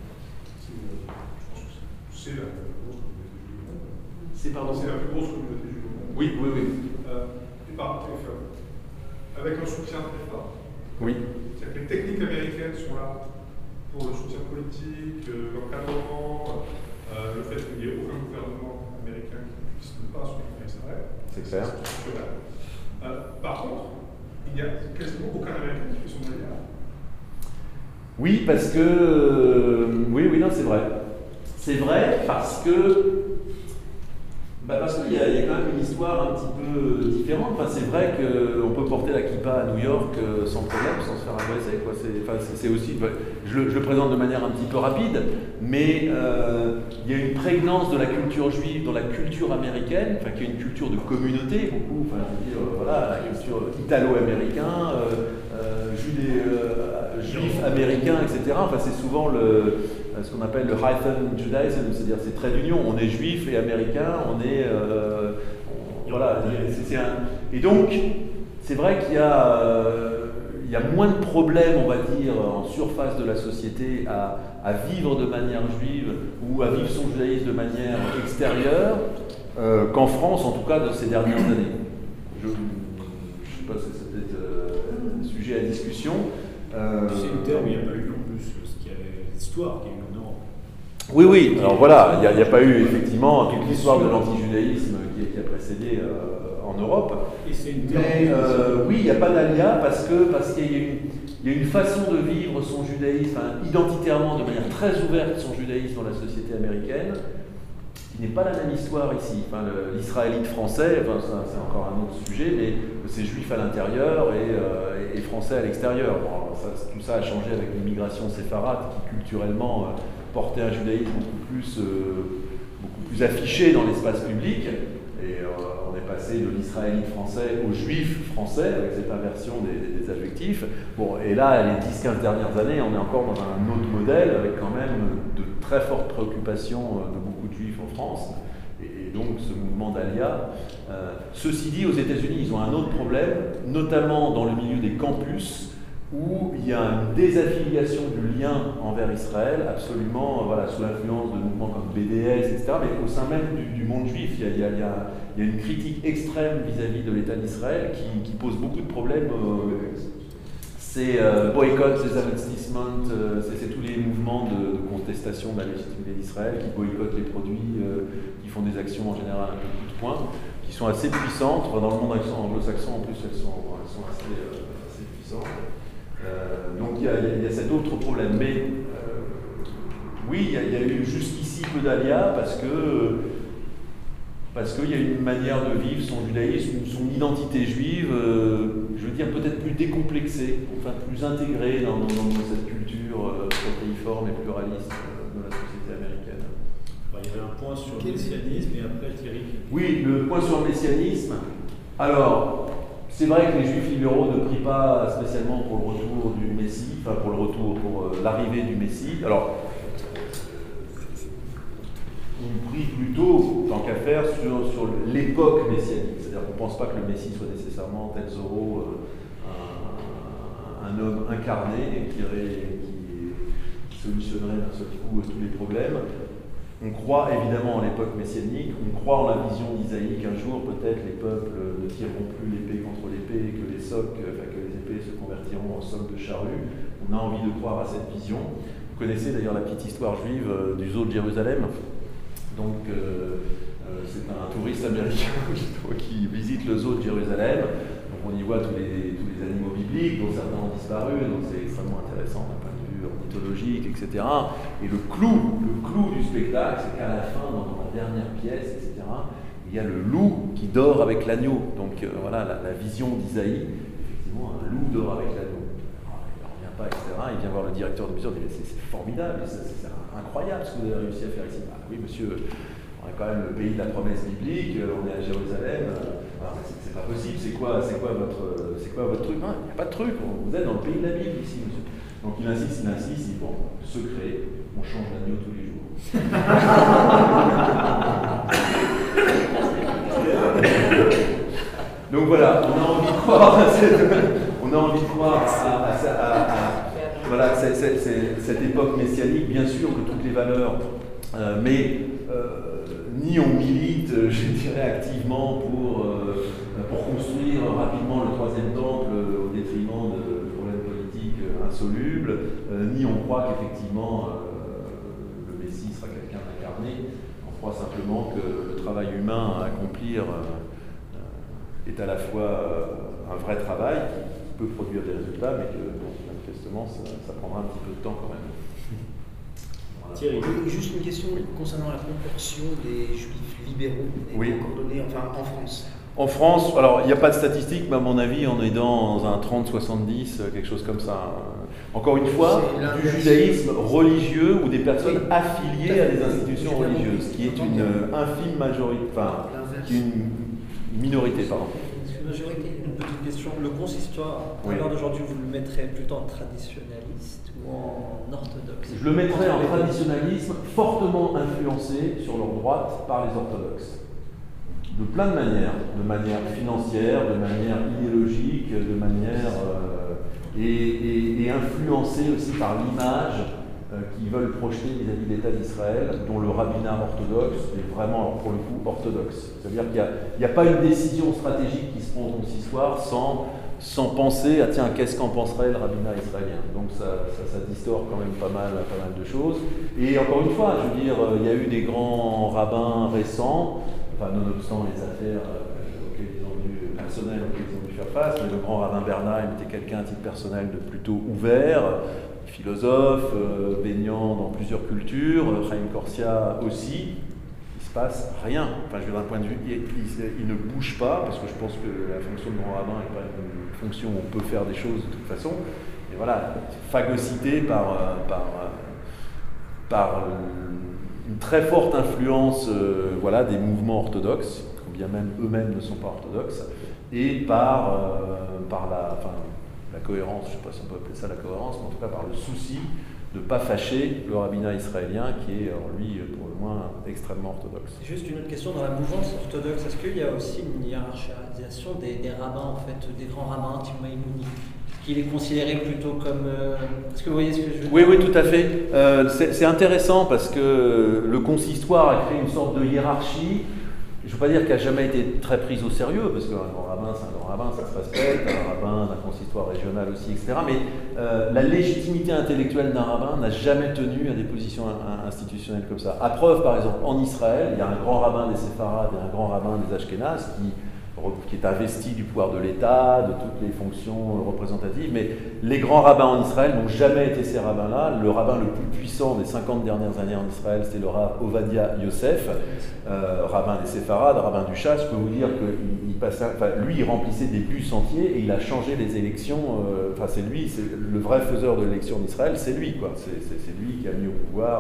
c'est la plus grosse communauté juive au monde. C'est la plus grosse communauté juive au monde. Oui, oui, oui. Euh, et par, avec un soutien très fort. Oui. C'est-à-dire que les techniques américaines sont là pour le soutien politique, euh, l'encadrement, euh, le fait qu'il n'y ait aucun gouvernement américain qui puisse ne pas soutenir Israël. C'est clair. Euh, par contre, il n'y a quasiment aucun Américain qui fait son allié. Oui, parce que... Euh, oui, oui, non, c'est vrai. C'est vrai parce que... Bah parce qu'il y, y a quand même une histoire un petit peu différente. Enfin, c'est vrai qu'on peut porter la kippa à New York euh, sans problème, sans se faire agresser. Quoi. C'est, enfin, c'est aussi, je le, je le présente de manière un petit peu rapide, mais euh, il y a une prégnance de la culture juive dans la culture américaine, enfin, qui est une culture de communauté, beaucoup. Enfin, je veux dire, euh, voilà, la culture italo-américain, euh, euh, judé, euh, juif américain, et cetera. Enfin, c'est souvent le ce qu'on appelle le Hyphen Judaism, c'est-à-dire c'est trait d'union, on est juif et américain, on est... Euh, on, voilà, c'est, c'est un, et donc, c'est vrai qu'il y a, euh, il y a moins de problèmes, on va dire, en surface de la société à, à vivre de manière juive ou à vivre son judaïsme de manière extérieure euh, qu'en France, en tout cas, dans ces dernières années. Je ne sais pas si c'est peut-être euh, un sujet à discussion. Euh, c'est une terre où il n'y a pas eu non plus ce qu'il y avait l'histoire qui est une Europe. Oui, oui, alors voilà, il n'y a, a pas eu effectivement toute l'histoire de l'antijudaïsme qui, qui a précédé euh, en Europe. Et c'est une terre. Mais euh, oui, il n'y a pas d'alia parce que parce qu'il y a une, il y a une façon de vivre son judaïsme, hein, identitairement, de manière très ouverte, son judaïsme dans la société américaine, qui n'est pas la même histoire ici. Enfin, le, l'israélite français, enfin, ça, c'est encore un autre sujet, mais c'est juif à l'intérieur et, euh, et français à l'extérieur. Bon, ça, tout ça a changé avec l'immigration séfarade qui culturellement euh, portait un judaïsme beaucoup plus, euh, beaucoup plus affiché dans l'espace public. Et euh, on est passé de l'israélite français au juif français avec cette inversion des, des adjectifs. Bon, et là, les dix quinze dernières années, on est encore dans un autre modèle avec quand même de très fortes préoccupations de beaucoup de juifs en France. Et, et donc ce mouvement d'Alia. Euh, ceci dit, aux États-Unis, ils ont un autre problème, notamment dans le milieu des campus, où il y a une désaffiliation du lien envers Israël, absolument, voilà, sous l'influence de mouvements comme B D S, et cetera. Mais au sein même du, du monde juif, il y, a, il, y a, il, y a, il y a une critique extrême vis-à-vis de l'État d'Israël qui, qui pose beaucoup de problèmes. Euh, c'est euh, boycott, c'est investissement, euh, c'est, c'est tous les mouvements de, de contestation de la légitimité d'Israël qui boycottent les produits, euh, qui font des actions en général un peu coup de poing, qui sont assez puissantes. Dans le monde anglo-saxon, en plus, elles sont, elles sont assez, euh, assez puissantes. Euh, donc il y, y, y a cet autre problème, mais euh, oui, il y, y a eu jusqu'ici peu d'alia parce que parce qu'il y a une manière de vivre son judaïsme, son identité juive, euh, je veux dire peut-être plus décomplexée, enfin plus intégrée dans, dans, dans cette culture euh, protéiforme et pluraliste euh, de la société américaine. Alors, il y avait un point sur le messianisme et après Thierry. Oui, le point sur le messianisme. Alors. C'est vrai que les juifs libéraux ne prient pas spécialement pour le retour du Messie, enfin pour le retour, pour euh, l'arrivée du Messie. Alors, on prie plutôt, tant qu'à faire, sur, sur l'époque messianique. C'est-à-dire qu'on ne pense pas que le Messie soit nécessairement tel Zorro, euh, un, un homme incarné qui, qui, qui solutionnerait d'un seul coup tous les problèmes. On croit évidemment en l'époque messianique, on croit en la vision d'Isaïe qu'un jour peut-être les peuples ne tireront plus l'épée contre l'épée et que les socs, enfin que les épées se convertiront en socs de charrue. On a envie de croire à cette vision. Vous connaissez d'ailleurs la petite histoire juive du zoo de Jérusalem. Donc euh, euh, c'est un touriste américain qui visite le zoo de Jérusalem. Donc on y voit tous les, tous les animaux bibliques dont certains ont disparu, donc c'est extrêmement intéressant d'un point de vue ornithologique, et cetera. Et le clou, le clou du spectacle, c'est qu'à la fin, dans la dernière pièce, et cetera, il y a le loup qui dort avec l'agneau. Donc euh, voilà la, la vision d'Isaïe, effectivement, un loup dort avec l'agneau. Alors, il ne revient pas, et cetera. Il vient voir le directeur de musée, il dit c'est, c'est formidable, c'est, c'est incroyable ce que vous avez réussi à faire ici. Ah, oui, monsieur, on est quand même le pays de la promesse biblique, on est à Jérusalem. Alors, c'est, c'est pas possible, c'est quoi, c'est quoi votre, c'est quoi votre truc? Non, il n'y a pas de truc, vous êtes dans le pays de la Bible ici, monsieur. Donc il insiste, il insiste, il dit bon, secret, on change l'agneau tous les jours. Donc voilà, on a envie de croire à cette, on a envie de croire à, à, à, à, à voilà, c'est, c'est, c'est, cette époque messianique, bien sûr que toutes les valeurs, euh, mais euh, ni on milite, je dirais, activement pour, euh, pour construire rapidement le troisième temple au détriment de problèmes politiques insoluble, euh, ni on croit qu'effectivement euh, le Messie sera quelqu'un d'incarné. On croit simplement que le travail humain à accomplir euh, est à la fois euh, un vrai travail qui peut produire des résultats, mais que bon, manifestement ça, ça prendra un petit peu de temps quand même. Voilà. Thierry, juste une question concernant la proportion des juifs libéraux et oui. coordonnés, enfin en France. En France, alors il n'y a pas de statistiques, mais à mon avis, on est dans un trente soixante-dix, quelque chose comme ça. Encore une fois, du judaïsme religieux ou des personnes oui. affiliées à des institutions religieuses, qui est une infime majorité, enfin, qui est une minorité, pardon. Majorité, une petite question. Le consistoire, oui. à l'heure d'aujourd'hui, vous le mettrez plutôt en traditionnaliste ou en orthodoxe? Je le mettrai en traditionnalisme fortement influencé sur leur droite par les orthodoxes. De plein de manières, de manière financière, de manière idéologique, de manière euh, et, et, et influencé aussi par l'image euh, qu'ils veulent projeter vis-à-vis de l'État d'Israël, dont le rabbinat orthodoxe est vraiment, alors pour le coup, orthodoxe. C'est-à-dire qu'il n'y a, a pas une décision stratégique qui se prend au consistoire sans, sans penser à tiens, qu'est-ce qu'en penserait le rabbinat israélien. Donc ça, ça, ça distord quand même pas mal, pas mal de choses. Et encore une fois, je veux dire, il y a eu des grands rabbins récents. Enfin, nonobstant les affaires euh, auxquelles ils ont dû, personnelles auxquelles ils ont dû faire face, mais le grand rabbin Bernheim était quelqu'un à titre personnel de plutôt ouvert, philosophe, euh, baignant dans plusieurs cultures, Chaim Corsia aussi. Il ne se passe rien. Enfin, je veux dire, d'un point de vue, il, il, il ne bouge pas, parce que je pense que la fonction de grand rabbin n'est pas une fonction où on peut faire des choses de toute façon. Et voilà, phagocyté par, par, par une très forte influence euh, voilà, des mouvements orthodoxes, quand bien même eux-mêmes ne sont pas orthodoxes, et par, euh, par la, enfin, la cohérence, je ne sais pas si on peut appeler ça la cohérence, mais en tout cas par le souci de ne pas fâcher le rabbinat israélien, qui est, alors, lui, pour le moins, extrêmement orthodoxe. Juste une autre question, dans la mouvance orthodoxe, est-ce qu'il y a aussi une hiérarchisation des, des rabbins, en fait, des grands rabbins anti-maïmounides, qu'il est considéré plutôt comme... Euh, est-ce que vous voyez ce que je veux dire? Oui, oui, tout à fait. Euh, c'est intéressant parce que le consistoire a créé une sorte de hiérarchie. Je ne veux pas dire qu'elle n'a jamais été très prise au sérieux, parce qu'un grand rabbin, c'est un grand rabbin, ça se respecte, un rabbin d'un consistoire régional aussi, et cetera. Mais euh, la légitimité intellectuelle d'un rabbin n'a jamais tenu à des positions institutionnelles comme ça. À preuve, par exemple, en Israël, il y a un grand rabbin des Séfarades et un grand rabbin des Ashkénazes qui... qui est investi du pouvoir de l'État, de toutes les fonctions représentatives, mais les grands rabbins en Israël n'ont jamais été ces rabbins-là. Le rabbin le plus puissant des cinquante dernières années en Israël, c'était le rabbin Ovadia Yosef, euh, rabbin des Séfarades, rabbin du Shas. Je peux vous dire que il, il passait, enfin, lui, il remplissait des bus entiers et il a changé les élections. Euh, enfin, c'est lui, c'est le vrai faiseur de l'élection d'Israël, c'est lui, quoi. C'est lui qui a mis au pouvoir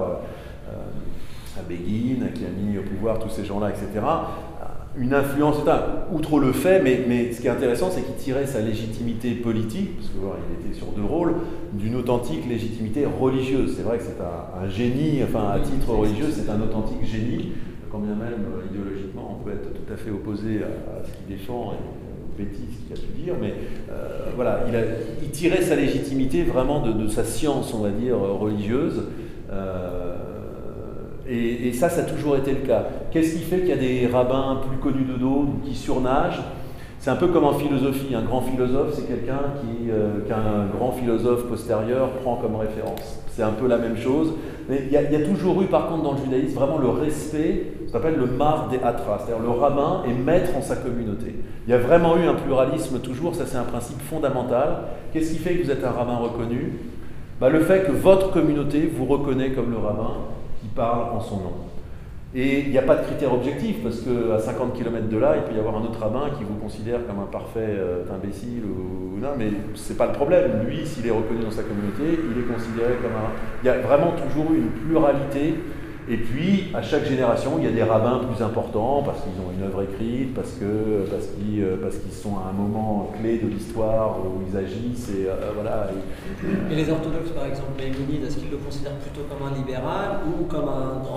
euh, Begin, qui a mis au pouvoir tous ces gens-là, et cetera. Une influence, outre le fait, mais, mais ce qui est intéressant, c'est qu'il tirait sa légitimité politique, parce que voilà, il était sur deux rôles, d'une authentique légitimité religieuse. C'est vrai que c'est un, un génie, enfin à titre religieux, c'est un authentique génie, quand bien même idéologiquement on peut être tout à fait opposé à, à ce qu'il défend et aux bêtises qu'il a pu dire, mais euh, voilà, il, a, il tirait sa légitimité vraiment de, de sa science, on va dire, religieuse. Euh, Et, et ça, ça a toujours été le cas. Qu'est-ce qui fait qu'il y a des rabbins plus connus de d'autres, qui surnagent? C'est un peu comme en philosophie. Un grand philosophe, c'est quelqu'un qui, euh, qu'un grand philosophe postérieur prend comme référence. C'est un peu la même chose. Mais il y, a, il y a toujours eu, par contre, dans le judaïsme, vraiment le respect, ce qu'on appelle le mar des atras, c'est-à-dire le rabbin est maître en sa communauté. Il y a vraiment eu un pluralisme toujours, ça c'est un principe fondamental. Qu'est-ce qui fait que vous êtes un rabbin reconnu? Bah, le fait que votre communauté vous reconnaît comme le rabbin qui parle en son nom. Et il n'y a pas de critère objectif, parce qu'à cinquante kilomètres de là, il peut y avoir un autre rabbin qui vous considère comme un parfait euh, imbécile ou, ou non, mais c'est pas le problème. Lui, s'il est reconnu dans sa communauté, il est considéré comme un... Il y a vraiment toujours eu une pluralité. Et puis, à chaque génération, il y a des rabbins plus importants, parce qu'ils ont une œuvre écrite, parce que parce qu'ils parce qu'ils sont à un moment clé de l'histoire où ils agissent, et euh, voilà. Et, et les orthodoxes, par exemple, Maïmonide, est-ce qu'ils le considèrent plutôt comme un libéral ou comme un grand rabbin? Le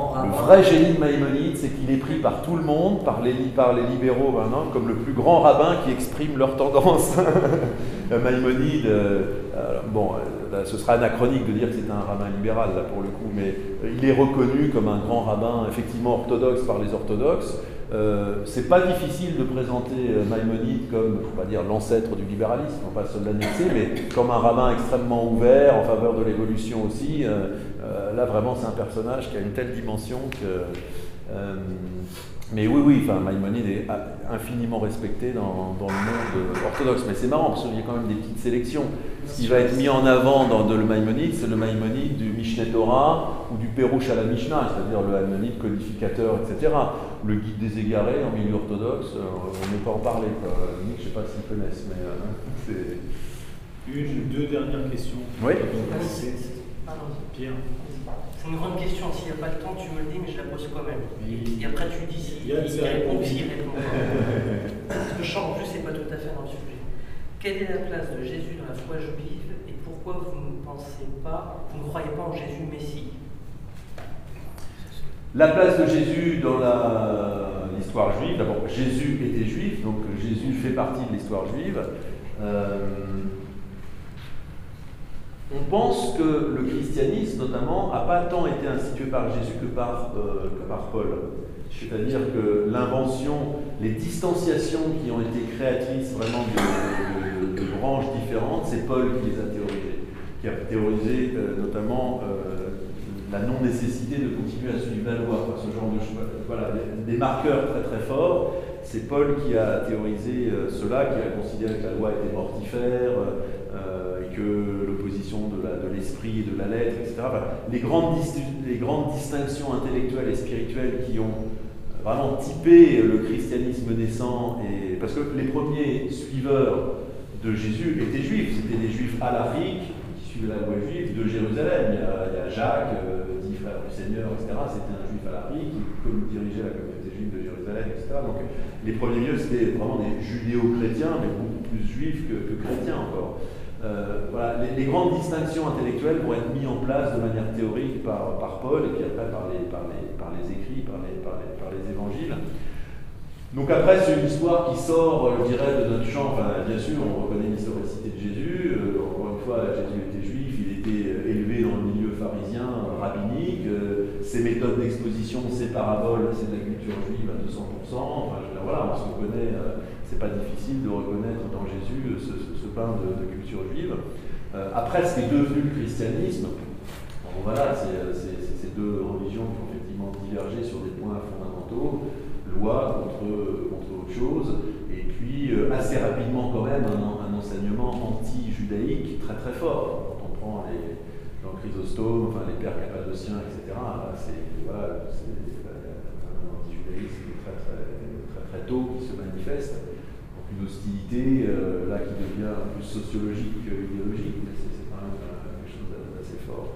vrai génie de Maïmonide, c'est qu'il est pris par tout le monde, par les, par les libéraux maintenant, comme le plus grand rabbin qui exprime leurs tendances. Maïmonide, euh, euh, bon, là, ce sera anachronique de dire que c'est un rabbin libéral, là, pour le coup, mais euh, il est reconnu comme un grand rabbin, effectivement orthodoxe par les orthodoxes. Euh, c'est pas difficile de présenter euh, Maïmonide comme, faut pas dire l'ancêtre du libéralisme, on va pas se l'annexer, mais comme un rabbin extrêmement ouvert, en faveur de l'évolution aussi. Euh, euh, là, vraiment, c'est un personnage qui a une telle dimension que... Euh, mais oui, oui, enfin, Maïmonide est infiniment respecté dans, dans le monde orthodoxe. Mais c'est marrant, parce qu'il y a quand même des petites sélections. Ce qui va être mis en avant dans de le Maïmonide, c'est le Maïmonide du Mishneh Torah ou du Pérouche à la Mishnah, c'est-à-dire le Maïmonide codificateur, et cetera. Le guide des égarés en milieu orthodoxe, on n'est pas en parler. Quoi. Je ne sais pas s'ils connaissent, mais euh, c'est... Une, deux dernières questions. Oui. Pardon. Pierre. C'est une grande question. S'il n'y a pas le temps, tu me le dis, mais je la pose quand même. Et après, tu dis si il, il, il répond ou s'il répond pas. Parce que je sens en plus, c'est pas tout à fait dans le sujet. Quelle est la place de Jésus dans la foi juive et pourquoi vous ne pensez pas, vous ne croyez pas en Jésus Messie? La place de Jésus dans la, l'histoire juive, d'abord Jésus était juif, donc Jésus fait partie de l'histoire juive. Euh, on pense que le christianisme, notamment, n'a pas tant été institué par Jésus que par, euh, que par Paul. C'est-à-dire que l'invention, les distanciations qui ont été créatrices vraiment de, de, de, de branches différentes, c'est Paul qui les a théorisées, qui a théorisé euh, notamment euh, la non-nécessité de continuer à suivre la loi, ce genre de choses. Voilà, des, des marqueurs très très forts. C'est Paul qui a théorisé euh, cela, qui a considéré que la loi était mortifère, euh, et que l'opposition de, la, de l'esprit et de la lettre, et cetera. Enfin, les, grandes les grandes distinctions intellectuelles et spirituelles qui ont vraiment typé le christianisme naissant, et, parce que les premiers suiveurs de Jésus étaient juifs, c'était des juifs alariques qui suivaient la loi juive de Jérusalem. Il y a, il y a Jacques, euh, dit frère du Seigneur, et cetera. C'était un juif alarique qui comme, dirigeait la communauté juive de Jérusalem, et cetera. Donc les premiers lieux, c'était vraiment des judéo-chrétiens, mais beaucoup plus juifs que, que chrétiens encore. Euh, voilà, les, les grandes distinctions intellectuelles vont être mises en place de manière théorique par, par Paul et puis après par les, par les, par les écrits, par les, par, les, par les évangiles. Donc après, c'est une histoire qui sort, je dirais, de notre champ. Enfin, bien sûr, on reconnaît l'historicité de Jésus. Euh, encore une fois, Jésus était juif, il était élevé dans le milieu pharisien, rabbinique. Euh, ses méthodes d'exposition, ses paraboles, c'est de la culture juive à deux cents pour cent. Enfin, je veux dire, voilà, on se reconnaît. Euh, c'est pas difficile de reconnaître dans Jésus ce, ce, ce pain de, de culture juive. Euh, après, ce qui est devenu le christianisme, bon, voilà, c'est, c'est, c'est ces deux religions qui ont effectivement divergé sur des points fondamentaux, loi contre, contre autre chose, et puis euh, assez rapidement quand même un, un enseignement anti-judaïque très très fort. Quand on prend les Jean Chrysostome, enfin les pères cappadociens, et cetera, là, c'est, voilà, c'est un anti-judaïsme très très, très très tôt qui se manifeste. Une hostilité euh, là qui devient plus sociologique qu'idéologique, mais c'est, c'est quand même euh, quelque chose d'assez fort.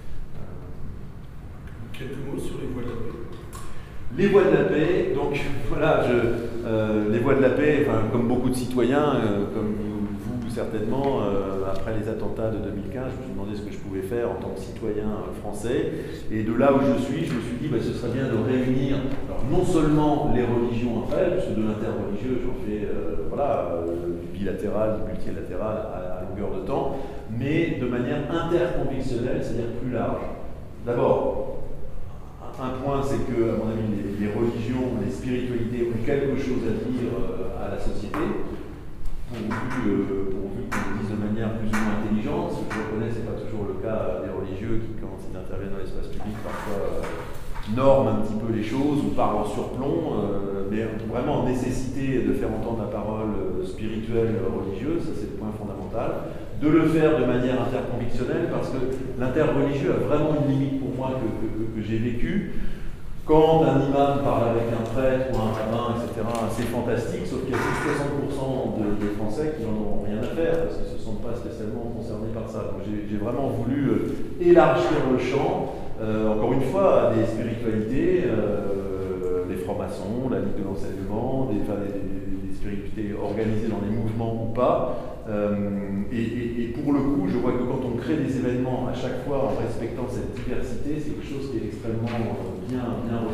Euh... Quelques mots sur les voies de la paix. Les voies de la paix, donc voilà, je, euh, les voies de la paix, enfin, comme beaucoup de citoyens, euh, comme vous, vous certainement, euh, après les attentats de deux mille quinze, je me suis demandé ce que je pouvais faire en tant que citoyen français, et de là où je suis, je me suis dit bah, ce serait bien de réunir alors, non seulement les religions entre elles, parce que de l'interreligieux j'en fais euh, voilà, euh, du bilatéral, du multilatéral à, à longueur de temps, mais de manière interconvictionnelle, c'est-à-dire plus large. D'abord, un point, c'est que, à mon avis, les, les religions, les spiritualités ont quelque chose à dire euh, à la société, pourvu, euh, pourvu qu'on le dise de manière plus ou moins intelligente. Ce que je reconnais, ce n'est pas toujours le cas des religieux qui, quand ils interviennent dans l'espace public, parfois euh, norment un petit peu les choses ou parlent en surplomb, euh, mais vraiment nécessité de faire entendre la parole spirituelle religieuse, ça c'est le point fondamental. De le faire de manière interconvictionnelle, parce que l'interreligieux a vraiment une limite pour moi que, que, que, que j'ai vécue. Quand un imam parle avec un prêtre ou un rabbin, et cetera, c'est fantastique, sauf qu'il y a soixante pour cent de, des Français qui n'en ont rien à faire, parce qu'ils ne se sentent pas spécialement concernés par ça. Donc j'ai, j'ai vraiment voulu euh, élargir le champ, euh, encore une fois, à des spiritualités, euh, les francs-maçons, la Ligue de l'enseignement, des, enfin, des, des, des spiritualités organisées dans les mouvements ou pas. Euh, et, et, et pour le coup, je vois que quand on crée des événements à chaque fois en respectant cette diversité, c'est quelque chose qui est extrêmement bien, bien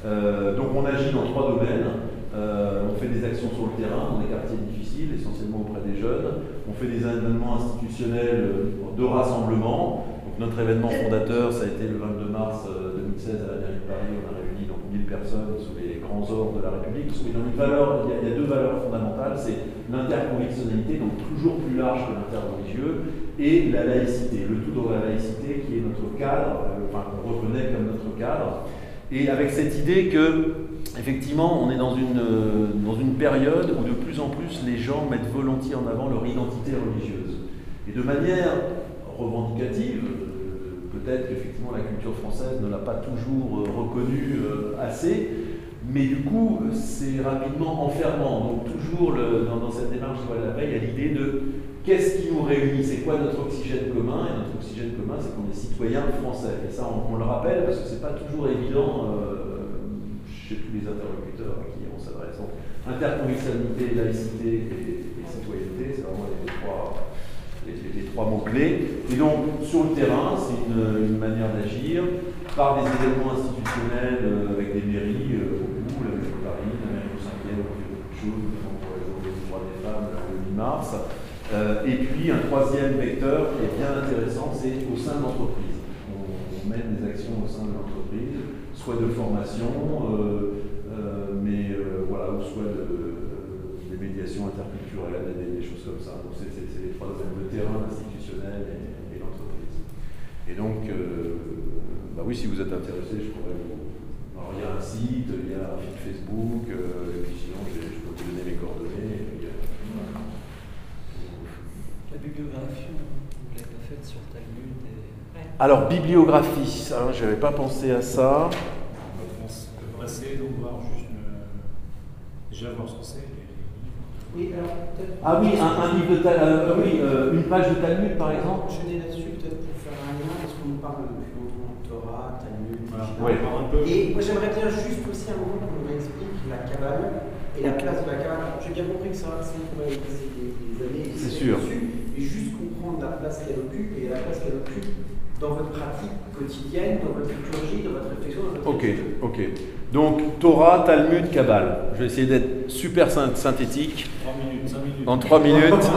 Euh, donc on agit dans trois domaines. Euh, on fait des actions sur le terrain, dans des quartiers difficiles, essentiellement auprès des jeunes. On fait des événements institutionnels de rassemblement. Donc notre événement fondateur, ça a été le vingt-deux mars deux mille seize à la mairie de Paris. On a réuni donc mille personnes sous les grands ordres de la République. Parce qu'il y a une valeur, il y a, il y a deux valeurs fondamentales, c'est l'interconvictionnalité, donc toujours plus large que l'interreligieux, et la laïcité. Le tout dans la laïcité qui est notre cadre, euh, enfin qu'on reconnaît comme notre cadre. Et avec cette idée que, effectivement, on est dans une, euh, dans une période où de plus en plus les gens mettent volontiers en avant leur identité religieuse. Et de manière revendicative, euh, peut-être qu'effectivement la culture française ne l'a pas toujours euh, reconnue euh, assez, mais du coup c'est rapidement enfermant. Donc toujours le, dans, dans cette démarche de la veille, il y a l'idée de qu'est-ce qui nous réunit, c'est quoi notre oxygène commun, et notre oxygène commun c'est qu'on est citoyen français. Et ça on, on le rappelle parce que c'est pas toujours évident euh, chez tous les interlocuteurs à qui on s'adresse. Donc interconvictionnalité, laïcité et, et citoyenneté, c'est vraiment les trois, les, les, les trois mots-clés. Et donc sur le terrain, c'est une, une manière d'agir par des événements institutionnels euh, avec des mairies, euh, beaucoup, la mairie de Paris, la mairie de Saint-Pierre, on fait beaucoup de choses, notamment pour la journée des droits des femmes le huit mars. Euh, et puis un troisième vecteur qui est bien intéressant, c'est au sein de l'entreprise. On, on mène des actions au sein de l'entreprise, soit de formation, euh, euh, mais euh, voilà, ou soit de, euh, des médiations interculturelles, des, des choses comme ça. Donc c'est les trois domaines, le terrain, l'institutionnel et, et l'entreprise. Et donc, euh, bah oui, si vous êtes intéressé, je pourrais vous... Alors, il y a un site, il y a un fil Facebook, euh, et puis sinon je peux vous donner mes coordonnées. Et puis, euh, voilà. La bibliographie, vous ne l'avez pas faite sur Talmud et... Alors, bibliographie, hein, je n'avais pas pensé à ça. On peut passer, donc voir juste le... déjà voir ce que c'est. Oui, alors peut-être... Ah oui, un, un livre de Talmud, euh, oui, euh, une page de Talmud par exemple. Enchaîner là-dessus, peut-être pour faire un lien, parce qu'on nous parle depuis longtemps de Torah, Talmud, Voilà. Ouais. Un peu. Et moi j'aimerais bien juste aussi un moment qu'on nous explique la Kabbale et la place de la Kabbale. J'ai bien compris que ça, c'est qu'on avait passé des, des années C'est sûr. dessus, et juste comprendre la place qu'elle occupe et la place qu'elle occupe dans votre pratique quotidienne, dans votre liturgie, dans votre réflexion, dans votre Ok, étude. ok. Donc, Torah, Talmud, Kabbale. Je vais essayer d'être super synthétique. trois minutes, cinq minutes. En trois minutes.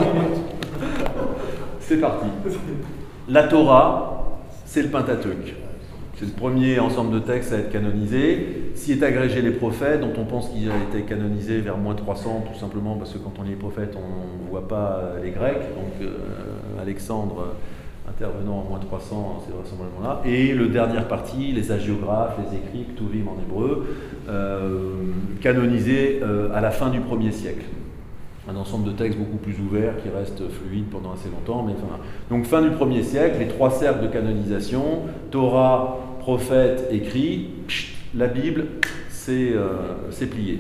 C'est parti. La Torah, c'est le Pentateuque. C'est le premier ensemble de textes à être canonisé. S'y est agrégé les prophètes, dont on pense qu'ils ont été canonisés vers moins trois cents, tout simplement parce que quand on lit les prophètes, on ne voit pas les Grecs. Donc, euh, Alexandre intervenant en moins trois cents, c'est vraisemblablement là. Et le dernière partie, les hagiographes, les écrits, Ktuvim en hébreu, euh, canonisés euh, à la fin du premier siècle. Un ensemble de textes beaucoup plus ouverts qui restent fluides pendant assez longtemps. Mais enfin, donc fin du premier siècle, les trois cercles de canonisation, Torah, prophète, écrit, pchit, la Bible, c'est euh, plié.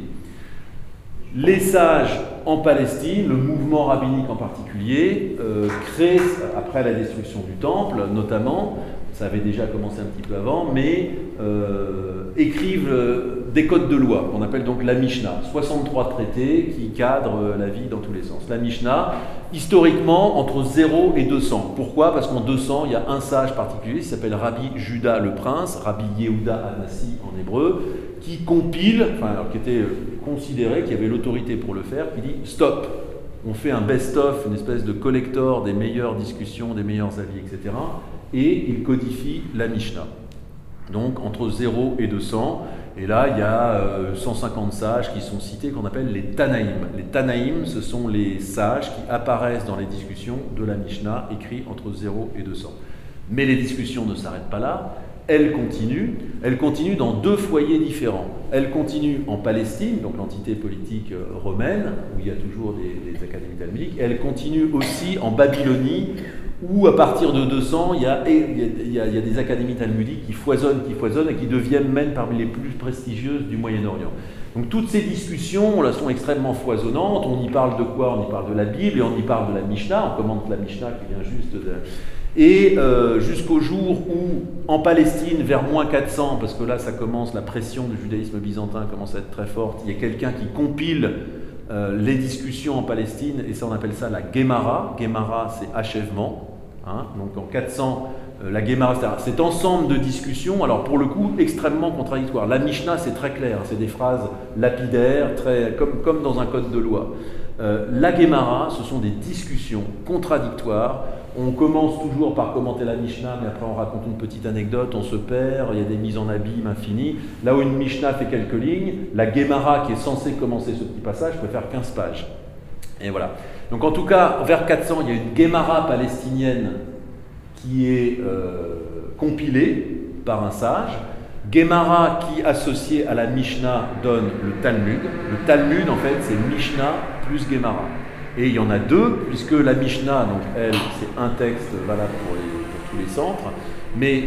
Les sages en Palestine, le mouvement rabbinique en particulier, euh, crée, après la destruction du temple notamment, ça avait déjà commencé un petit peu avant, mais euh, écrivent euh, des codes de loi, qu'on appelle donc la Mishnah, soixante-trois traités qui cadrent euh, la vie dans tous les sens. La Mishnah, historiquement, entre zéro et deux cents. Pourquoi? Parce qu'en deux cents, il y a un sage particulier qui s'appelle Rabbi Juda le Prince, Rabbi Yehuda Hanassi en hébreu, qui compile, enfin, alors, qui était considéré, qui avait l'autorité pour le faire, qui dit « stop ». On fait un best-of, une espèce de collector des meilleures discussions, des meilleurs avis, et cetera. Et il codifie la Mishnah. Donc entre zéro et deux cents. Et là, il y a euh, cent cinquante sages qui sont cités, qu'on appelle les Tanaïm. Les Tanaïm, ce sont les sages qui apparaissent dans les discussions de la Mishnah, écrits entre zéro et deux cents. Mais les discussions ne s'arrêtent pas là. Elles continuent. Elles continuent dans deux foyers différents. Elles continuent en Palestine, donc l'entité politique romaine, où il y a toujours des, des académies talmudiques. Elles continuent aussi en Babylonie, où à partir de deux cents, il y a, il y a, il y a des académies talmudiques qui foisonnent, qui foisonnent et qui deviennent même parmi les plus prestigieuses du Moyen-Orient. Donc toutes ces discussions là, sont extrêmement foisonnantes. On y parle de quoi? On y parle de la Bible et on y parle de la Mishnah. On commente la Mishnah qui vient juste de... Et euh, jusqu'au jour où, en Palestine, vers moins quatre cents, parce que là ça commence, la pression du judaïsme byzantin commence à être très forte, il y a quelqu'un qui compile euh, les discussions en Palestine, et ça on appelle ça la Guémara. Guémara, c'est achèvement. Hein, donc en quatre cents, euh, la Guémara, et cetera. Cet ensemble de discussions, alors pour le coup, extrêmement contradictoires. La Mishnah, c'est très clair, c'est des phrases lapidaires, très, comme, comme dans un code de loi. Euh, la Guémara, ce sont des discussions contradictoires. On commence toujours par commenter la Mishnah, mais après on raconte une petite anecdote, on se perd, il y a des mises en abîme infinies. Là où une Mishnah fait quelques lignes, la Guémara qui est censée commencer ce petit passage peut faire quinze pages. Et voilà. Donc en tout cas, vers quatre cents, il y a une Guémara palestinienne qui est euh, compilée par un sage. Guémara qui, associée à la Mishnah, donne le Talmud. Le Talmud, en fait, c'est Mishnah plus Guémara. Et il y en a deux, puisque la Mishnah, donc elle, c'est un texte valable pour, les, pour tous les centres, mais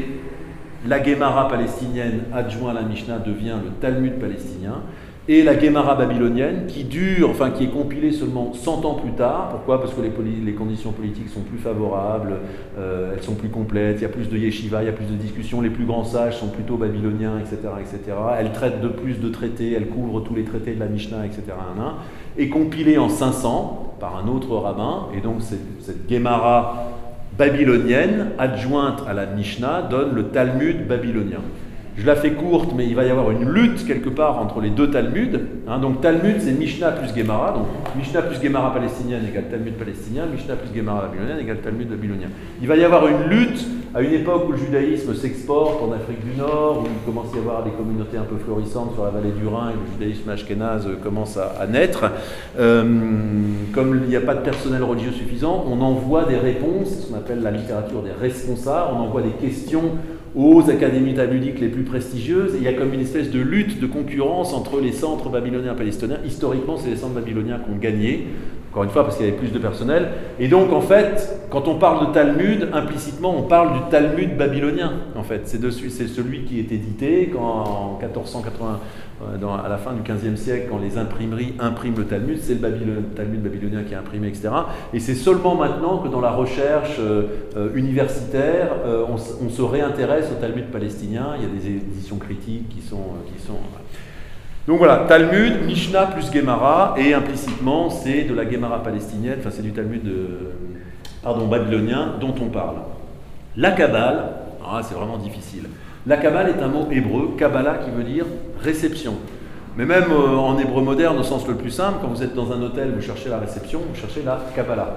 la Guémara palestinienne adjoint à la Mishnah devient le Talmud palestinien, et la Guémara babylonienne, qui dure, enfin qui est compilée seulement cent ans plus tard. Pourquoi? Parce que les, les conditions politiques sont plus favorables, euh, elles sont plus complètes, il y a plus de yeshiva, il y a plus de discussions, les plus grands sages sont plutôt babyloniens, et cetera, et cetera. Elle traite de plus de traités, elle couvre tous les traités de la Mishnah, et cetera. Et compilée en cinq cents par un autre rabbin, et donc cette, cette Guémara babylonienne, adjointe à la Mishnah, donne le Talmud babylonien. Je la fais courte, mais il va y avoir une lutte quelque part entre les deux Talmuds. Hein, donc Talmud, c'est Mishnah plus Guémara. Donc Mishnah plus Guémara palestinienne égale Talmud palestinien. Mishnah plus Guémara babylonienne égale Talmud babylonien. Il va y avoir une lutte à une époque où le judaïsme s'exporte en Afrique du Nord, où il commence à y avoir des communautés un peu florissantes sur la vallée du Rhin, et le judaïsme ashkénaze commence à, à naître. Euh, comme il n'y a pas de personnel religieux suffisant, on envoie des réponses, ce qu'on appelle la littérature des responsables, on envoie des questions aux académies talmudiques les plus prestigieuses, et il y a comme une espèce de lutte, de concurrence entre les centres babyloniens et palestiniens. Historiquement, c'est les centres babyloniens qui ont gagné, encore une fois parce qu'il y avait plus de personnel, et donc en fait, quand on parle de Talmud, implicitement on parle du Talmud babylonien, en fait. C'est, de, c'est celui qui est édité quand, en quatorze cent quatre-vingts, dans, à la fin du quinzième siècle, quand les imprimeries impriment le Talmud, c'est le Babylon, Talmud babylonien qui est imprimé, et cetera. Et c'est seulement maintenant que dans la recherche euh, euh, universitaire, euh, on, on se réintéresse au Talmud palestinien. Il y a des éditions critiques qui sont... Euh, qui sont voilà. Donc voilà, Talmud, Mishnah plus Guémara, et implicitement c'est de la Guémara palestinienne, enfin c'est du Talmud de, pardon, babylonien dont on parle. La Kabbale, ah, c'est vraiment difficile. La Kabbale est un mot hébreu, Kabbalah, qui veut dire réception. Mais même euh, en hébreu moderne, au sens le plus simple, quand vous êtes dans un hôtel, vous cherchez la réception, vous cherchez la Kabbalah.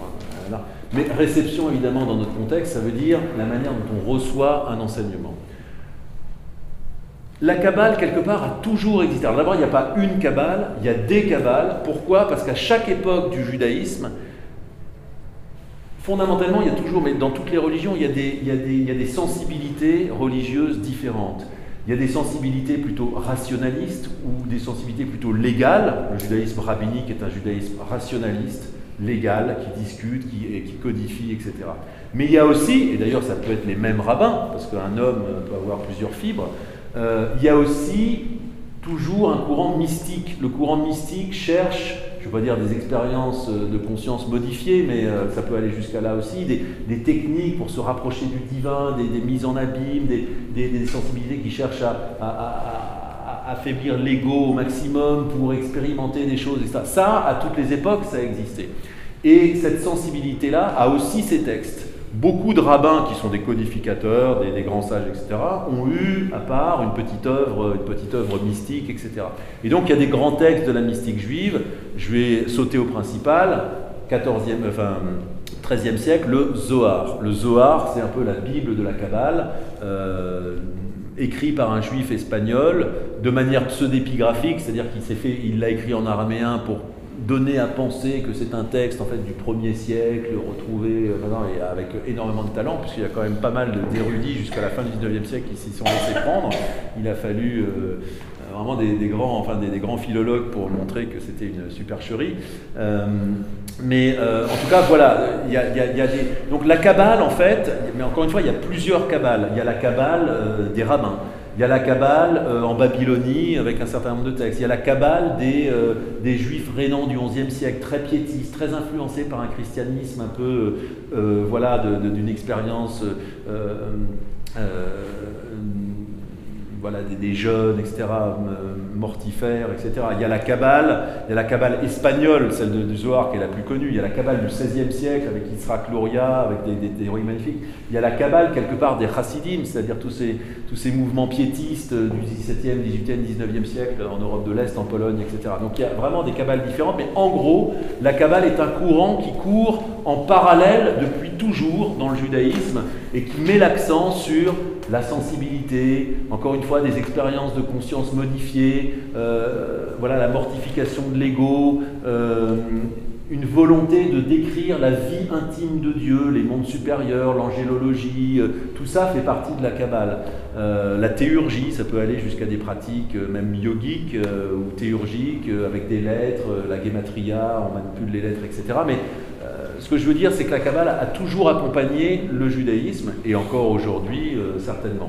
Mais réception, évidemment, dans notre contexte, ça veut dire la manière dont on reçoit un enseignement. La Kabbale, quelque part, a toujours existé. Alors d'abord, il n'y a pas une Kabbale, il y a des Kabbales. Pourquoi? Parce qu'à chaque époque du judaïsme, fondamentalement, il y a toujours, mais dans toutes les religions, il y a des, il y a des, il y a des sensibilités religieuses différentes. Il y a des sensibilités plutôt rationalistes ou des sensibilités plutôt légales. Le judaïsme rabbinique est un judaïsme rationaliste, légal, qui discute, qui, qui codifie, et cetera. Mais il y a aussi, et d'ailleurs ça peut être les mêmes rabbins, parce qu'un homme peut avoir plusieurs fibres, euh, il y a aussi toujours un courant mystique. Le courant mystique cherche, je ne veux pas dire des expériences de conscience modifiées, mais euh, ça peut aller jusqu'à là aussi, des, des techniques pour se rapprocher du divin, des, des mises en abîme, des, des, des sensibilités qui cherchent à, à, à, à affaiblir l'ego au maximum pour expérimenter des choses, et cetera. Ça, à toutes les époques, ça a existé. Et cette sensibilité-là a aussi ses textes. Beaucoup de rabbins qui sont des codificateurs, des, des grands sages, et cetera, ont eu à part une petite œuvre, une petite œuvre mystique, et cetera. Et donc il y a des grands textes de la mystique juive. Je vais sauter au principal, quatorzième, enfin treizième siècle, le Zohar. Le Zohar, c'est un peu la Bible de la Kabbale, euh, écrit par un juif espagnol de manière pseudépigraphique, c'est-à-dire qu'il s'est fait, il l'a écrit en araméen pour donner à penser que c'est un texte en fait du premier siècle, retrouvé euh, et avec énormément de talent, puisqu'il y a quand même pas mal d'érudits jusqu'à la fin du dix-neuvième siècle qui s'y sont laissés prendre. Il a fallu euh, vraiment des, des, grands, enfin, des, des grands philologues pour montrer que c'était une supercherie. Euh, mais euh, en tout cas, voilà, il y a, il y a, il y a des... Donc la Kabbale, en fait, mais encore une fois, il y a plusieurs Kabbales. Il y a la Kabbale euh, des rabbins. Il y a la Kabbale euh, en Babylonie avec un certain nombre de textes. Il y a la Kabbale des, euh, des juifs rénants du onzième siècle, très piétistes, très influencés par un christianisme un peu, euh, voilà, de, de, d'une expérience, euh, euh, voilà, des, des jeunes, et cetera, mortifères, et cetera. Il y a la Kabbale, il y a la Kabbale espagnole, celle de, de Zohar qui est la plus connue. Il y a la Kabbale du seizième siècle avec Yitzhak Luria, avec des, des, des théories magnifiques. Il y a la Kabbale quelque part des Chassidim, c'est-à-dire tous ces, tous ces mouvements piétistes du dix-septième, dix-huitième, dix-neuvième siècle en Europe de l'Est, en Pologne, et cetera. Donc il y a vraiment des Kabbales différentes, mais en gros, la Kabbale est un courant qui court en parallèle depuis toujours dans le judaïsme et qui met l'accent sur la sensibilité, encore une fois des expériences de conscience modifiées, euh, voilà, la mortification de l'ego, euh, une volonté de décrire la vie intime de Dieu, les mondes supérieurs, l'angélologie, euh, tout ça fait partie de la Kabbale. Euh, la théurgie, ça peut aller jusqu'à des pratiques euh, même yogiques euh, ou théurgiques, euh, avec des lettres, euh, la gematria, on manipule les lettres, et cetera. Mais ce que je veux dire, c'est que la Kabbale a toujours accompagné le judaïsme, et encore aujourd'hui, euh, certainement.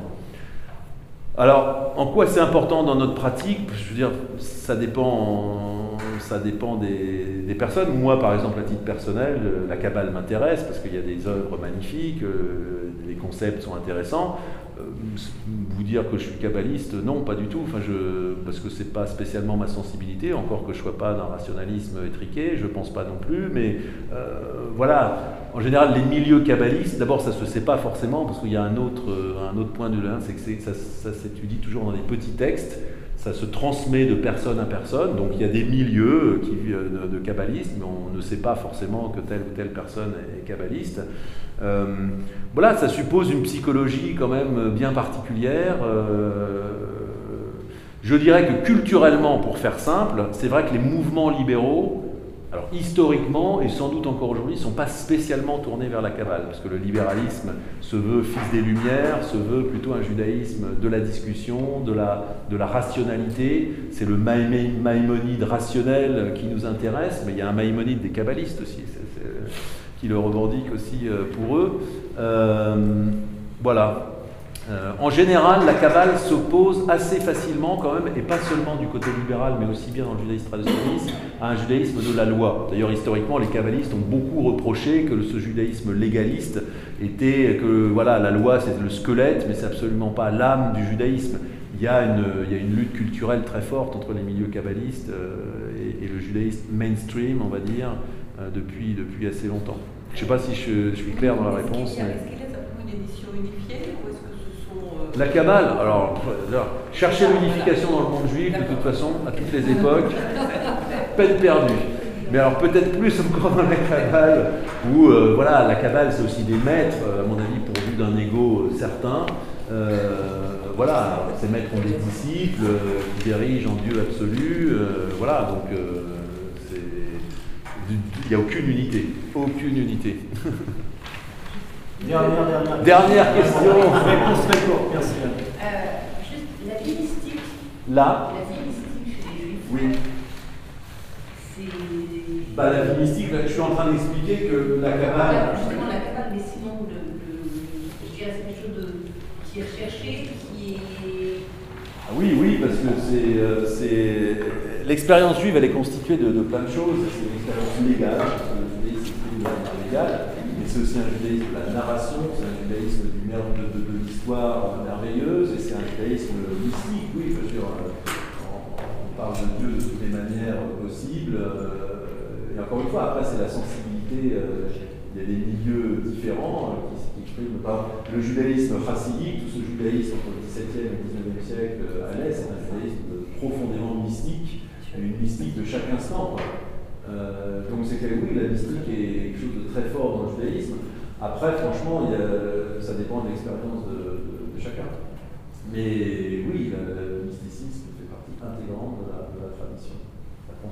Alors, en quoi c'est important dans notre pratique? Je veux dire, ça dépend, ça dépend des, des personnes. Moi, par exemple, à titre personnel, la Kabbale m'intéresse parce qu'il y a des œuvres magnifiques, euh, les concepts sont intéressants. Euh, vous dire que je suis kabbaliste, non, pas du tout. Enfin, je, parce que c'est pas spécialement ma sensibilité, encore que je sois pas d'un rationalisme étriqué, je pense pas non plus. Mais euh, voilà, en général, les milieux kabbalistes, d'abord, ça se sait pas forcément parce qu'il y a un autre, un autre point de vue, c'est que c'est, ça, ça s'étudie toujours dans des petits textes. Ça se transmet de personne à personne, donc il y a des milieux qui, de, de kabbalistes, mais on ne sait pas forcément que telle ou telle personne est kabbaliste. Euh, voilà, ça suppose une psychologie quand même bien particulière. Euh, je dirais que culturellement, pour faire simple, c'est vrai que les mouvements libéraux, alors historiquement et sans doute encore aujourd'hui, ne sont pas spécialement tournés vers la Kabbale, parce que le libéralisme se veut fils des Lumières, se veut plutôt un judaïsme de la discussion, de la, de la rationalité. C'est le maïmonide rationnel qui nous intéresse, mais il y a un maïmonide des kabbalistes aussi, c'est, c'est, qui le revendique aussi pour eux. Euh, voilà. Euh, en général, la Kabbale s'oppose assez facilement quand même, et pas seulement du côté libéral, mais aussi bien dans le judaïsme traditionnaliste, à un judaïsme de la loi. D'ailleurs, historiquement, les kabbalistes ont beaucoup reproché que ce judaïsme légaliste était, que voilà, la loi c'est le squelette, mais c'est absolument pas l'âme du judaïsme. Il y a une, il y a une lutte culturelle très forte entre les milieux kabbalistes euh, et, et le judaïsme mainstream, on va dire, euh, depuis, depuis assez longtemps. Je ne sais pas si je, je suis clair dans la réponse. Est-ce qu'il y a, est-ce qu'il y a simplement une édition unifiée ou est-ce que la Kabbale, alors, chercher l'unification dans le monde juif, de toute façon, à toutes les époques, peine perdue. Mais alors peut-être plus encore dans la Kabbale, où euh, voilà, la Kabbale c'est aussi des maîtres, à mon avis, pourvus d'un ego certain. Euh, voilà, ces maîtres ont des disciples euh, qui dirigent en Dieu absolu. Euh, voilà, donc euh, il n'y a aucune unité, aucune unité. Dernière, dernière. Dernière question. Réponse très courte, merci. Euh, juste la vie mystique. Là. La vie mystique chez les juifs. Oui. C'est. Bah, la vie mystique, je suis en train d'expliquer que la Kabbale. Justement, la Kabbale, mais sinon, le, le, je dirais, c'est quelque chose de, qui est recherché, qui est. Ah oui, oui, parce que c'est, euh, c'est... l'expérience juive, elle est constituée de, de plein de choses. C'est une expérience légale, parce que le judaïsme c'est une manière légale. C'est aussi un judaïsme de la narration, c'est un judaïsme du mer- de, de, de l'histoire merveilleuse, et c'est un judaïsme mystique, oui, bien sûr. On, on parle de Dieu de toutes les manières possibles. Et encore une fois, après, c'est la sensibilité. Il y a des milieux différents qui s'expriment. Le judaïsme chassidique, tout ce judaïsme entre le dix-septième et le dix-neuvième siècle à l'Est, c'est un judaïsme profondément mystique, une mystique de chaque instant. Euh, donc c'est que oui, la mystique est quelque chose de très fort dans le judaïsme. Après, franchement, il y a, ça dépend de l'expérience de, de, de chacun. Mais oui, le mysticisme fait partie intégrante de la, de la tradition.